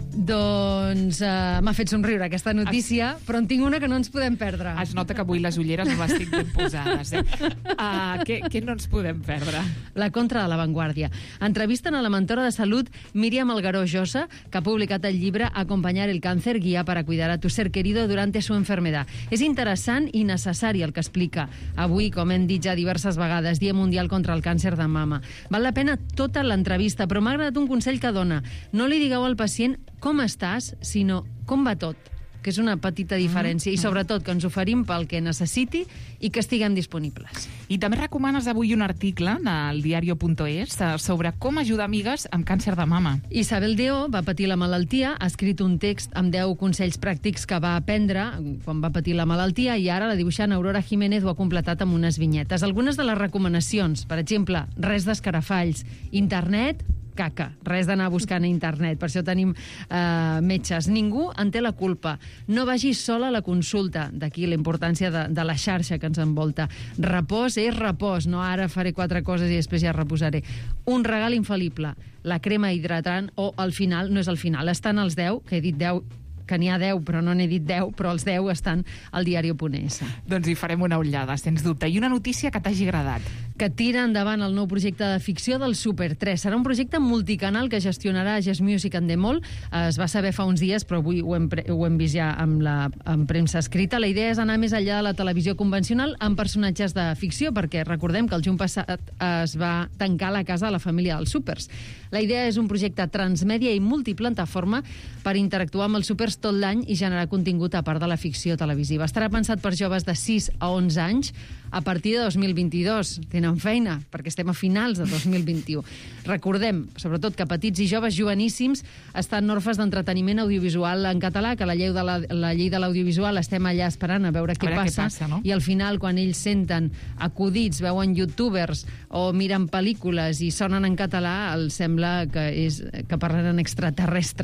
Doncs m'ha fet somriure aquesta notícia, però en tinc una que no ens podem perdre. Es nota que avui les ulleres no les tinc ben posades. Què no ens podem perdre? La contra de La Vanguardia. Entrevisten a la mentora de salut Míriam Algaró Josa, que ha publicat el llibre Acompanyar el cáncer, guía para cuidar a tu ser querido durante su enfermedad. És interessant i necessari el que explica. Avui, com hem dit ja diverses vegades, Dia Mundial contra el Càncer de Mama. Val la pena tota l'entrevista, però m'ha agradat un consell que dona. No li digueu al pacient com estàs, sinó com va tot, que és una petita diferència, i sobretot que ens oferim pel que necessiti i que estiguem disponibles. I també recomanes avui un article del diario.es sobre com ajudar amigues amb càncer de mama. Isabel Deó va patir la malaltia, ha escrit un text amb 10 consells pràctics que va aprendre quan va patir la malaltia, i ara la dibuixant Aurora Jiménez ho ha completat amb unes vinyetes. Algunes de les recomanacions, per exemple, res d'escarafalls, internet, caca. Res d'anar buscant a internet. Per això tenim metges. Ningú en té la culpa. No vagis sola a la consulta. D'aquí la importància de la xarxa que ens envolta. Repòs és repòs. No ara faré 4 coses i després ja reposaré. Un regal infal·lible. La crema hidratant, o al final, no és al final, estan els 10, que he dit 10, que n'hi ha 10, però no n'he dit 10, però els 10 estan al diario.es. Doncs hi farem una ullada, sens dubte. I una notícia que t'hagi agradat. Que tira endavant el nou projecte de ficció del Super 3. Serà un projecte multicanal que gestionarà Yes Music Endemol. Es va saber fa uns dies, però avui ho hem vist ja en premsa escrita. La idea és anar més enllà de la televisió convencional amb personatges de ficció, perquè recordem que el juny passat es va tancar la casa de la família dels Supers. La idea és un projecte transmèdia i multiplataforma per interactuar amb els Supers tot l'any i generar contingut a part de la ficció televisiva. Estarà pensat per joves de 6 a 11 anys a partir de 2022. Tenen feina, perquè estem a finals de 2021. Recordem, sobretot, que petits i joves joveníssims estan orfes d'entreteniment audiovisual en català, que la llei de l'audiovisual estem allà esperant a veure què passa, no? I al final, quan ells senten acudits, veuen youtubers o miren pel·lícules i sonen en català, els sembla que parlen en extraterrestre.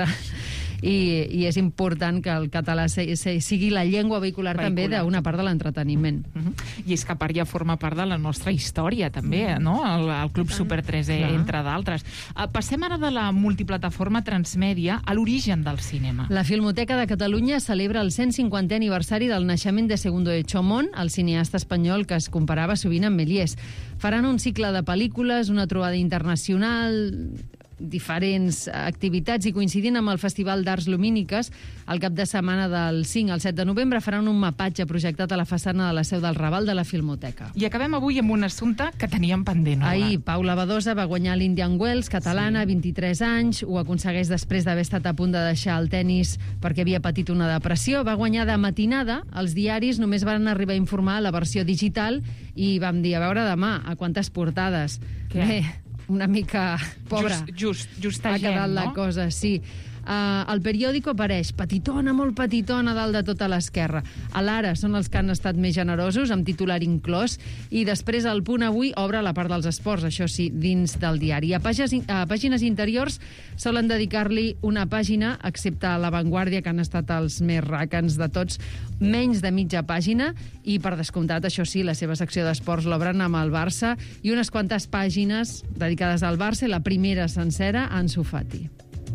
I és important que el català sigui la llengua vehicular també d'una part de l'entreteniment. I és que a part ja forma part de la nostra història també, no? El Club Super 3, entre d'altres. Passem ara de la multiplataforma transmèdia a l'origen del cinema. La Filmoteca de Catalunya celebra el 150è aniversari del naixement de Segundo de Chomón, el cineasta espanyol que es comparava sovint amb Méliès. Faran un cicle de pel·lícules, una trobada internacional, diferents activitats, i coincidint amb el Festival d'Arts Lumíniques, el cap de setmana del 5 al 7 de novembre faran un mapatge projectat a la façana de la seu del Raval de la Filmoteca. I acabem avui amb un assumpte que teníem pendent. Ahir, Paula Badosa va guanyar l'Indian Wells, catalana, 23 anys, ho aconsegueix després d'haver estat a punt de deixar el tennis perquè havia patit una depressió. Va guanyar de matinada, els diaris només van arribar a informar la versió digital i vam dir, a veure demà, a quantes portades. Bé, una mica pobra. Justa ha gent, quedat la no? cosa, sí. El periòdico apareix petitona, molt petitona, dalt de tota l'esquerra. A l'Ara són els que han estat més generosos, amb titular inclòs, i després el Punt Avui obre la part dels esports, això sí, dins del diari. A pàgines interiors solen dedicar-li una pàgina, excepte a La Vanguardia, que han estat els més racans de tots, menys de mitja pàgina, i per descomptat, això sí, la seva secció d'esports l'obren amb el Barça, i unes quantes pàgines dedicades al Barça, la primera sencera a Ansu Fati.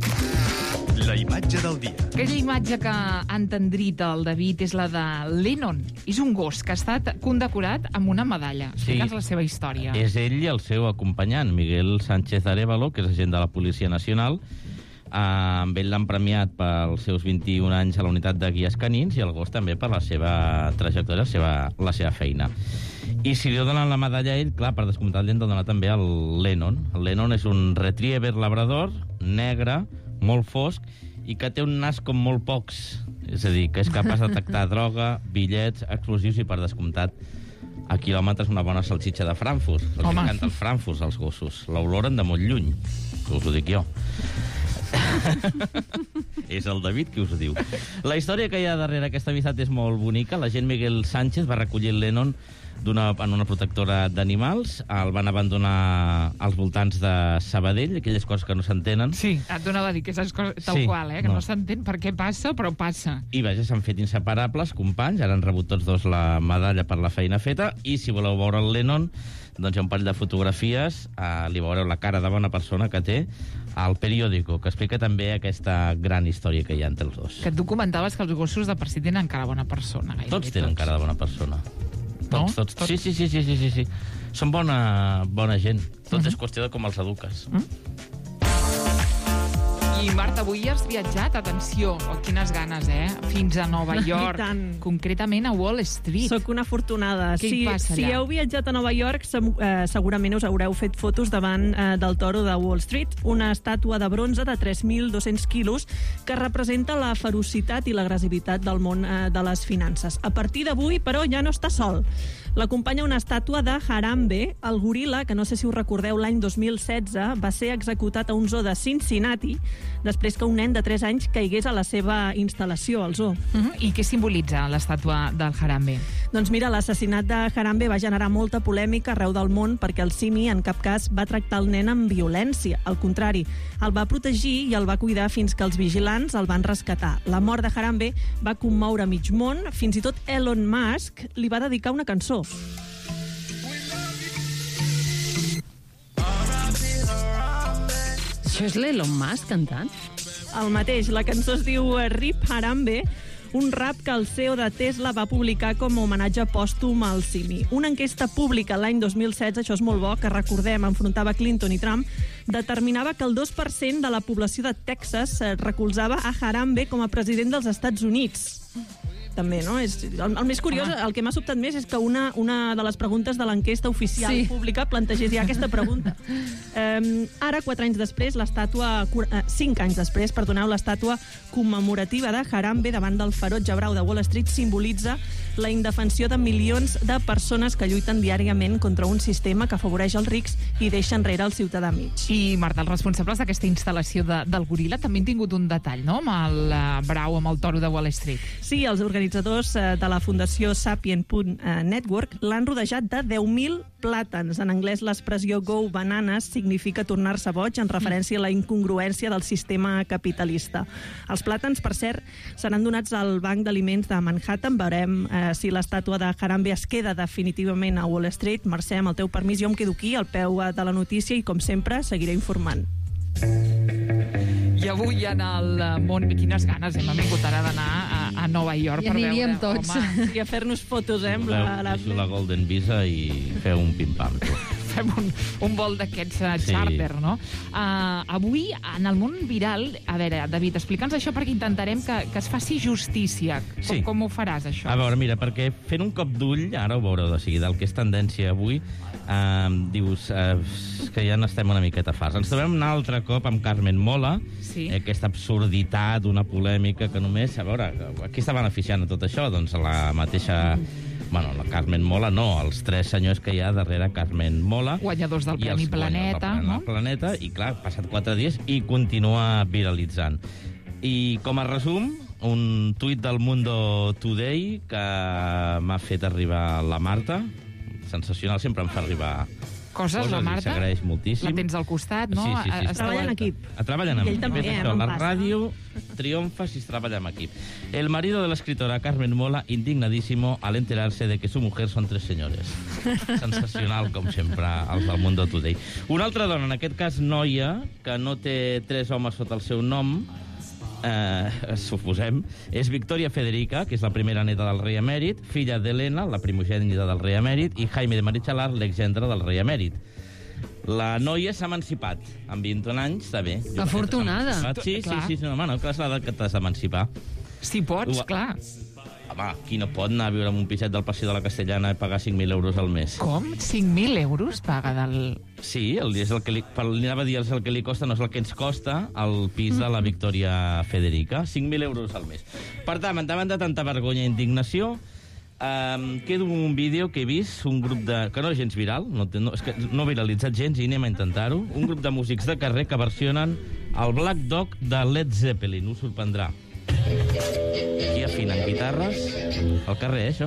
La imatge del dia. Aquella imatge que ha entendrit el David és la de Lennon. És un gos que ha estat condecorat amb una medalla. Explica'ns la seva història. És ell i el seu acompanyant, Miguel Sánchez Arévalo, que és agent de la Policia Nacional. Amb ell l'han premiat pels seus 21 anys a la unitat de guies canins i el gos també per la seva trajectòria, la seva feina. I si li donen la medalla a ell, clar, per descomptat li han de donar també al Lennon. El Lennon és un retriever labrador, negre, molt fosc, i que té un nas com molt pocs. És a dir, que és capaç de detectar droga, bitllets, explosius i, per descomptat, a quilòmetres una bona salsitxa de Frankfurt. Els encanten els Frankfurts, els gossos. L'oloren de molt lluny, que us ho dic jo. És el David qui us ho diu. La història que hi ha darrere aquesta amistat és molt bonica. L'agent Miguel Sánchez va recollir el Lennon en una protectora d'animals, el van abandonar als voltants de Sabadell, aquelles coses que no s'entenen. Sí, et donava a dir que és tal qual, que no s'entén per què passa, però passa. I vaja, s'han fet inseparables, companys, ara han rebut tots dos la medalla per la feina feta, i si voleu veure el Lennon, doncs hi ha un parell de fotografies, li veureu la cara de bona persona que té, al periòdico, que explica també aquesta gran història que hi ha entre els dos. Que tu comentaves que els gossos de per si tenen cara de bona persona. Tots tenen cara de bona persona. Tots. Sí. Són bona gent. Tot és qüestió de com els eduques. I, Marta, avui has viatjat, atenció, quines ganes, fins a Nova York, concretament a Wall Street. Soc una afortunada. Què hi passa allà? Si heu viatjat a Nova York, segurament us haureu fet fotos davant del toro de Wall Street, una estàtua de bronze de 3.200 quilos que representa la ferocitat i l'agressivitat del món de les finances. A partir d'avui, però, ja no està sol. L'acompanya una estàtua de Harambe, el goril·la, que no sé si us recordeu, l'any 2016 va ser executat a un zoo de Cincinnati després que un nen de 3 anys caigués a la seva instal·lació al zoo. I què simbolitza l'estàtua del Harambe? Doncs mira, l'assassinat de Harambe va generar molta polèmica arreu del món perquè el simi en cap cas va tractar el nen amb violència. Al contrari, el va protegir i el va cuidar fins que els vigilants el van rescatar. La mort de Harambe va commoure mig món, fins i tot Elon Musk li va dedicar una cançó. Això és l'Elon Musk cantant? El mateix. La cançó es diu Rip Harambe, un rap que el CEO de Tesla va publicar com a homenatge pòstum al simi. Una enquesta pública l'any 2016, això és molt bo, que recordem, enfrontava Clinton i Trump, determinava que el 2% de la població de Texas recolzava a Harambe com a president dels Estats Units. També, no? El més curiós, el que m'ha sobtat més és que una de les preguntes de l'enquesta oficial pública plantegés ja aquesta pregunta. Ara, 4 anys després, 5 anys després, l'estàtua commemorativa de Harambe davant del ferotge brau de Wall Street simbolitza la indefensió de milions de persones que lluiten diàriament contra un sistema que afavoreix els rics i deixa enrere el ciutadà mig. I, Marta, els responsables d'aquesta instal·lació del goril·la també han tingut un detall, no?, amb el brau, amb el toro de Wall Street. Sí, els organitzadors de la Fundació Sapien Network l'han rodejat de 10.000 plàtans. En anglès, l'expressió go bananas significa tornar-se boig, en referència a la incongruència del sistema capitalista. Els plàtans, per cert, seran donats al Banc d'Aliments de Manhattan. Veurem si l'estàtua de Harambe es queda definitivament a Wall Street. Mercè, amb el teu permís, jo em quedo aquí, al peu de la notícia, i, com sempre, seguiré informant. I avui en el món, quines ganes hem vingut ara d'anar a Nova York per veure... I aniríem tots. I a fer-nos fotos, amb Deixo la Golden Visa i feu un pim-pam. Fem un vol d'aquests charter, no? Avui, en el món viral... A veure, David, explica'ns això perquè intentarem que es faci justícia. Com ho faràs, això? A veure, mira, perquè fent un cop d'ull, ara ho veureu de seguida, el que és tendència avui, dius que ja n'estem una miqueta farts. Ens trobem un altre cop amb Carmen Mola, aquesta absurditat, una polèmica que només... A veure, a qui està beneficiant a tot això? Doncs a la mateixa... Bueno, la Carmen Mola no, els 3 senyors que hi ha darrere Carmen Mola. Guanyadors del Premi Planeta, no? Planeta, i clar, passat 4 dies i continua viralitzant. I com a resum, un tuit del Mundo Today que m'ha fet arribar la Marta, sensacional, sempre em fa arribar coses la Marta, s'agraeix moltíssim. La tens al costat, no? Sí. Treballa en equip. Treballen en equip. També, la ràdio triomfa si treballa en equip. El marido de la escritora Carmen Mola, indignadísimo al enterarse de que su mujer son 3 señores. Sensacional, com sempre, els del Mundo Today. Una altra dona, en aquest cas noia, que no té 3 homes sota el seu nom, suposem, és Victoria Federica, que és la primera neta del rei emèrit, filla d'Helena, la primogènita del rei emèrit, i Jaime de Marichalar, l'exgendre del rei emèrit. La noia s'ha emancipat. Amb 21 anys, està bé. Afortunada. Sí, no, clar, és l'edat que t'has d'emancipar. Si pots, clar. Home, qui no pot anar a viure en un piset del Passeig de la Castellana i pagar 5.000 euros al mes? Com? 5.000 euros paga del... Sí, és el que anava a dir, és el que li costa, no és el que ens costa el pis de la Victoria Federica. 5.000 euros al mes. Per tant, davant de tanta vergonya i indignació, quedo un vídeo que he vist, un grup de... que no és gens viral, és que no ha viralitzat gens i anem a intentar-ho, un grup de músics de carrer que versionen el Black Dog de Led Zeppelin, us sorprendrà. Aquí afinen guitarres al carrer, això.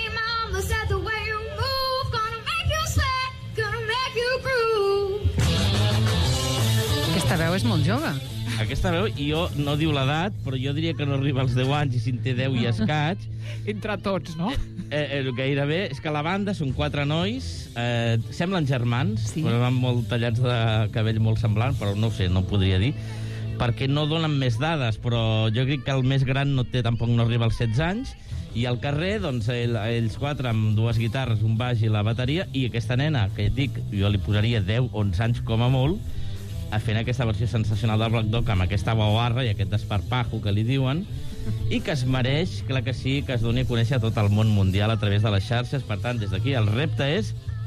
Aquesta veu és molt jove. Aquesta veu, i jo no diu l'edat, però jo diria que no arriba als 10 anys i si en té 10 i escaig. Entre tots, no? Gairebé. És que la banda són 4 nois, semblen germans, però van molt tallats de cabell molt semblant, però no ho sé, no ho podria dir, perquè no donen més dades, però jo crec que el més gran tampoc no arriba als 16 anys, i al carrer, doncs, ells 4 amb 2 guitarres, un baix i la bateria, i aquesta nena, que dic, jo li posaria 10, 11 anys com a molt, fent aquesta versió sensacional del Black Dog amb aquesta boarra i aquest desparpajo que li diuen, i que es mereix, clar que sí, que es doni a conèixer a tot el món mundial a través de les xarxes. Per tant, des d'aquí el repte és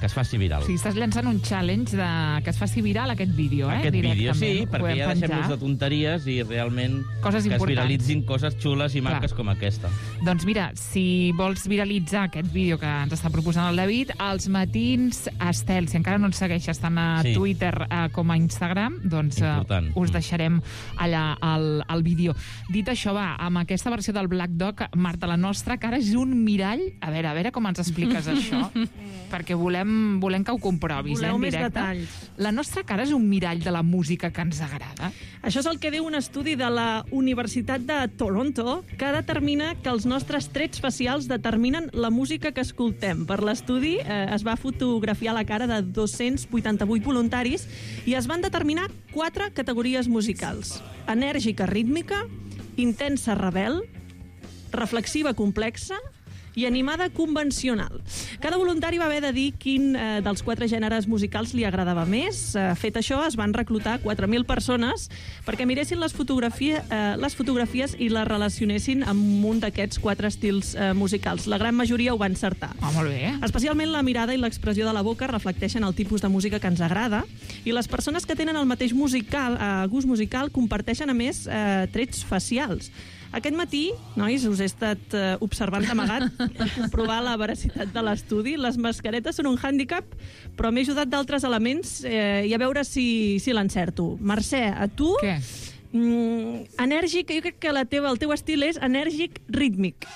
que es faci viral. Sí, estàs llançant un challenge que es faci viral aquest vídeo, Aquest vídeo, sí, perquè ja penjar. deixem-nos de tonteries i realment Coses que es importants. viralitzin coses xules i maques Clar. com aquesta. Doncs mira, si vols viralitzar aquest vídeo que ens està proposant el David, als matins Estel, si encara no ens segueixes tant a Sí. Twitter com a Instagram, doncs Important. us deixarem allà el vídeo. Dit això, va, amb aquesta versió del Black Dog, Marta, la nostra cara és un mirall. A veure com ens expliques això, perquè volem que ho comprovis, Voleu en més directe. detalls. La nostra cara és un mirall de la música que ens agrada. Això és el que diu un estudi de la Universitat de Toronto que determina que els nostres trets facials determinen la música que escoltem. Per l'estudi es va fotografiar la cara de 288 voluntaris i es van determinar 4 categories musicals. Enèrgica rítmica, intensa rebel, reflexiva complexa i animada convencional. Cada voluntari va haver de dir quin dels 4 gèneres musicals li agradava més. Fet això, es van reclutar 4.000 persones perquè miressin les fotografies i les relacionessin amb un d'aquests 4 estils musicals. La gran majoria ho va encertar. Molt bé. Especialment la mirada i l'expressió de la boca reflecteixen el tipus de música que ens agrada i les persones que tenen el mateix gust musical comparteixen, a més, trets facials. Aquest matí, nois, us he estat observant d'amagat per comprovar la veracitat de l'estudi. Les mascaretes són un hàndicap, però m'he ajudat d'altres elements i a veure si l'encerto. Mercè, a tu... Què? Enèrgic, jo crec que el teu estil és enèrgic rítmic.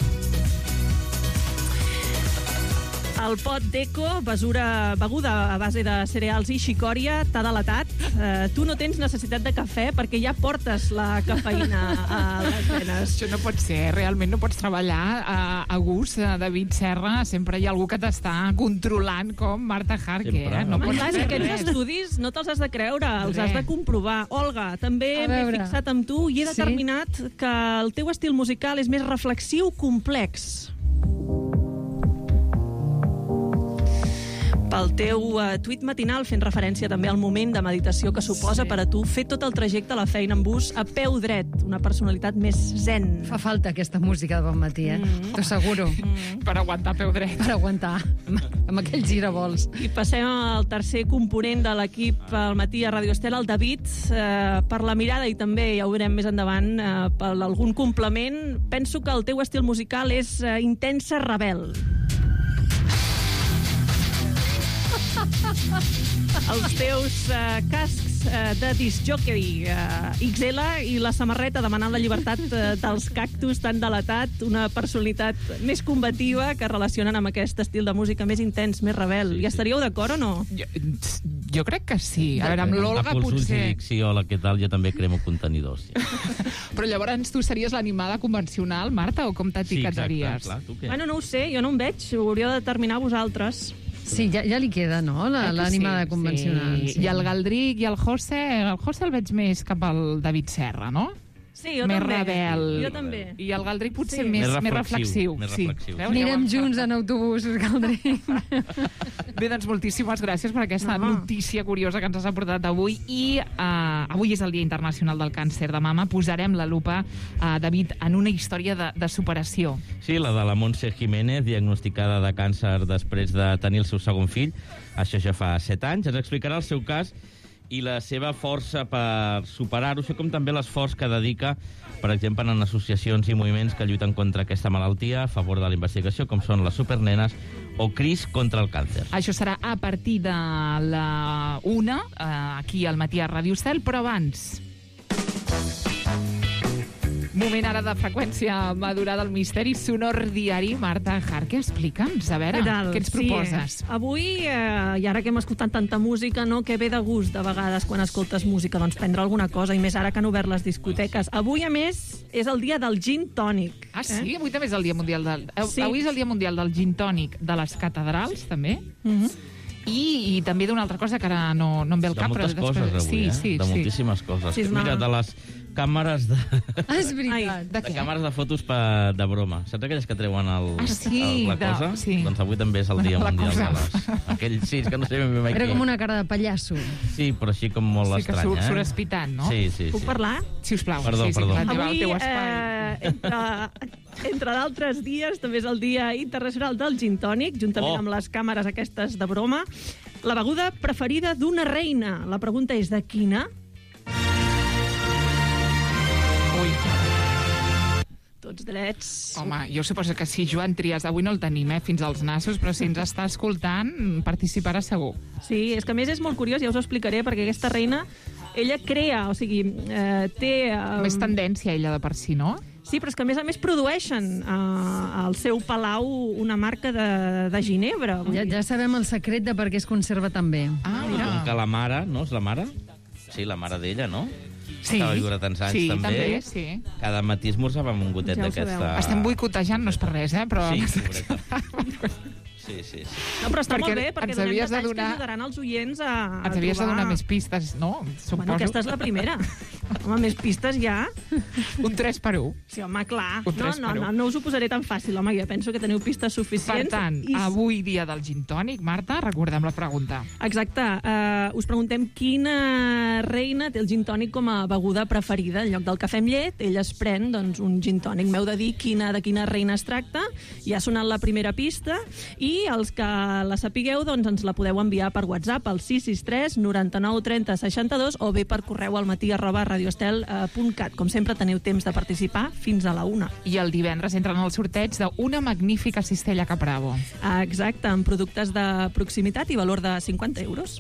El pot d'Eco, beguda a base de cereals i xicòria, t'ha delatat. Tu no tens necessitat de cafè perquè ja portes la cafeïna a les venes. Això no pot ser, realment no pots treballar a gust, David Serra. Sempre hi ha algú que t'està controlant, com Marta Harker. No Home, pots clar, fer aquests res. estudis no te'ls has de creure, els Res. has de comprovar. Olga, també A m'he veure. fixat amb tu i he Sí? determinat que el teu estil musical és més reflexiu, complex. Pel teu tuit matinal, fent referència també al moment de meditació que suposa per a tu fer tot el trajecte a la feina en bus a peu dret, una personalitat més zen. Fa falta aquesta música de bon matí, t'ho asseguro. Per aguantar peu dret. Per aguantar, amb aquells giravolts. I passem al tercer component de l'equip al matí a Ràdio Estel, el David, per la mirada i també, ja ho veurem més endavant, per algun complement. Penso que el teu estil musical és intensa rebel. Els teus cascs de discjockey XL i la samarreta demanant la llibertat dels cactus t'han delatat, una personalitat més combativa que relacionen amb aquest estil de música més intens, més rebel. Hi estaríeu d'acord o no? Jo crec que sí. A veure, amb l'Olga Apple Suls i potser... dic, sí, hola, què tal? Jo també cremo contenidors. Però llavors tu series l'animada convencional, Marta, o com t'etiquetaries? clar, tu què? Bueno, no ho sé, jo no em veig, ho hauríeu de determinar vosaltres. Sí, ja li queda, no?, l'animada convencional. Sí. I el Galdric i el José el veig més cap al David Serra, no? Sí, jo més també. rebel. Jo també. I el Galdric potser Sí. més Més reflexiu. reflexiu, més Sí. reflexiu. Veus? Anirem junts en autobús, Galdric. Bé, doncs moltíssimes gràcies per aquesta notícia curiosa que ens has aportat avui. I avui és el Dia Internacional del Càncer de Mama. Posarem la lupa, David, en una història de superació. Sí, la de la Montse Jiménez, diagnosticada de càncer després de tenir el seu segon fill. Això ja fa 7 anys. Ens explicarà el seu cas i la seva força per superar-ho, això com també l'esforç que dedica, per exemple, en associacions i moviments que lluiten contra aquesta malaltia a favor de la investigació, com són les Supernenes o Cris contra el càncer. Això serà a partir de la 1, aquí al matí a Ràdio Estel, però abans... Moment ara de freqüència madurada al misteri sonor diari. Marta Harker, explica'ns, a veure, què ens proposes? Sí. Avui, i ara que hem escoltat tanta música, no, que ve de gust de vegades quan escoltes música, doncs prendre alguna cosa, i més ara que han obert les discoteques. Avui, a més, és el dia del gin tònic. Ah, sí? Avui també és el dia mundial del... Sí. Avui és el dia mundial del gin tònic de les catedrals, també. I també d'una altra cosa que ara no em ve al cap. De moltes coses avui, sí, de moltíssimes coses. Sí, és una- Mira, de les càmeres de... És veritat. De De càmeres de fotos de broma. Saps aquelles que treuen la cosa? sí. Doncs avui també és el dia La mundial cosa. de les... Aquell, sí, és que no sé ben bé mai Era què. com una cara de pallasso. Sí, però així com molt Sí, que estrany, surt espitant, no? Sí, sí, Puc sí. parlar? Sisplau. Perdó, sí, perdó. clar, el Avui teu espai. entre d'altres dies, també és el Dia Internacional del Gin Tònic, juntament amb les càmeres aquestes de broma. La beguda preferida d'una reina. La pregunta és de quina? Ui. Tots drets. Home, jo suposo que si Joan Trias avui no el tenim, fins als nassos, però si ens està escoltant, participarà segur. Sí, és que a més és molt curiós, ja us ho explicaré, perquè aquesta reina, ella crea, o sigui, té... Més tendència ella de per si, no? Sí, però és que a més produeixen al seu palau una marca de ginebra. Ja sabem el secret de per què es conserva tan bé. Com que la mare, no? És la mare? Sí, la mare d'ella, no? Sí. Estava viure tants anys, també. Sí. Cada matí esmorzava amb un gotet d'aquesta... Estem boicotejant, no és per res, però... Sí, sí. No, però està molt bé, perquè ens donem havies de detalls donar... que ajudaran els oients a Ens havies de donar més pistes, no? Suposo. Bueno, aquesta és la primera. Home, més pistes ja. Un 3 per 1. Sí, home, clar. Un 3 per 1. No us ho posaré tan fàcil, home, jo penso que teniu pistes suficients. Per tant, avui dia del gin tònic, Marta, recordem la pregunta. Exacte. Us preguntem quina reina té el gin tònic com a beguda preferida. En lloc del cafè amb llet, ella es pren doncs, un gin tònic. M'heu de dir de quina reina es tracta. Ja ha sonat la primera pista i els que la sapigueu doncs ens la podeu enviar per WhatsApp al 663 99 30 62 o bé per correu al matí@radioestel.cat. Com sempre teniu temps de participar fins a la 1. I el divendres entren al sorteig d'una magnífica cistella Capravo. Exacte, amb productes de proximitat i valor de 50 euros.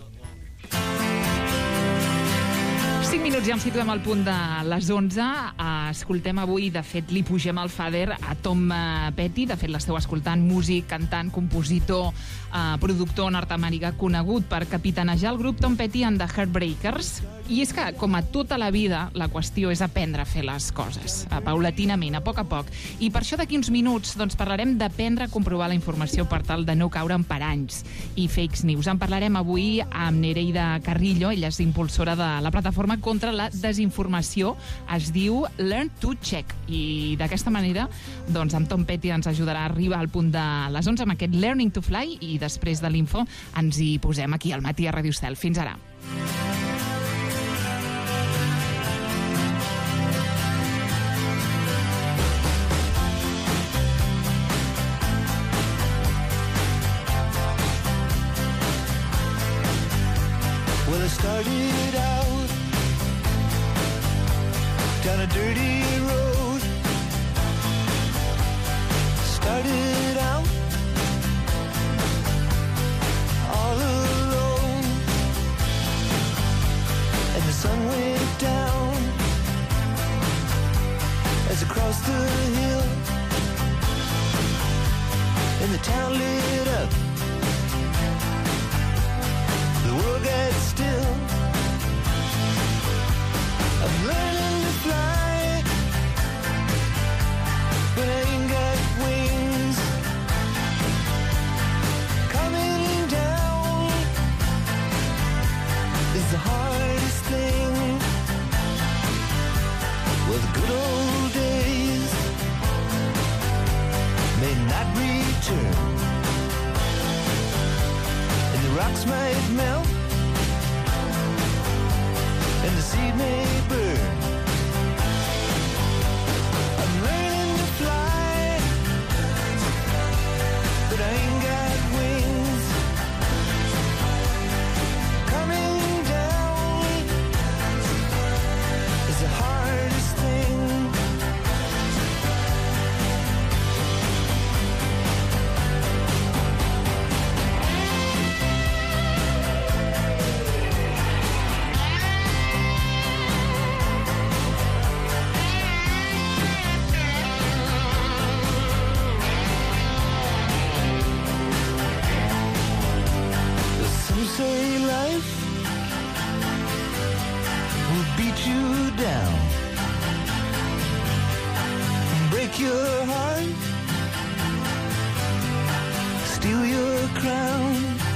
5 minuts ja em situem al punt de les 11. Escoltem avui, de fet, li pugem al fader a Tom Petty. De fet, l'esteu escoltant, músic, cantant, compositor, productor nord-americà conegut per capitanejar el grup Tom Petty and the Heartbreakers. I és que, com a tota la vida, la qüestió és aprendre a fer les coses, paulatinament, a poc. I per això d'aquí uns minuts doncs, parlarem d'aprendre a comprovar la informació per tal de no caure en paranys i fake news. En parlarem avui amb Nereida Carrillo, ella és impulsora de la plataforma contra la desinformació, es diu Learn to Check. I d'aquesta manera, doncs, amb Tom Petty ens ajudarà a arribar al punt de les 11 amb aquest Learning to Fly i després de l'info ens hi posem aquí al matí a Radio Estel. Fins ara. Well, I started out down a dirty road. Started out all alone, and the sun went down as I crossed the hill, and the town lit up. The world got still. I'm learning to fly, but I ain't got wings. Coming down is the hardest thing. Well, the good old days may not return, and the rocks might melt, and the seed may burn. I'm learning to fly, but I ain't got wings. Coming down is the hardest thing. Say life will beat you down, break your heart, steal your crown.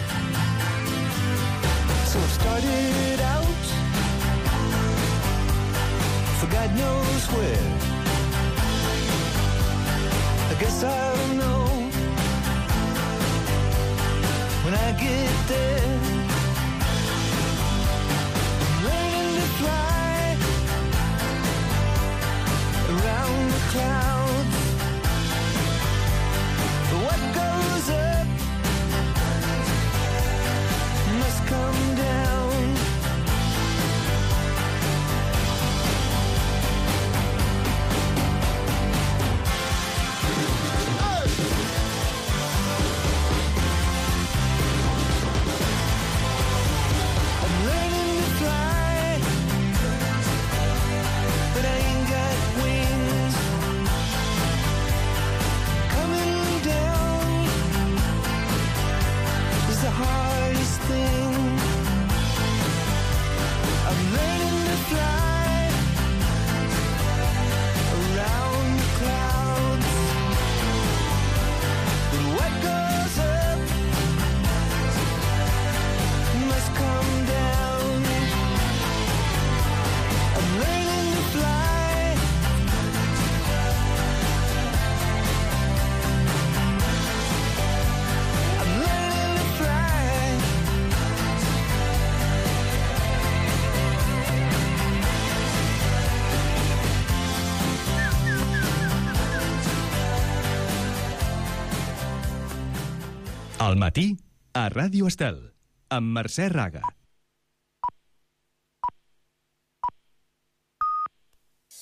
So I started out for God knows where. I guess I'll know when I get there. Learning to fly around the clouds. Al matí, a Ràdio Estel, amb Mercè Raga.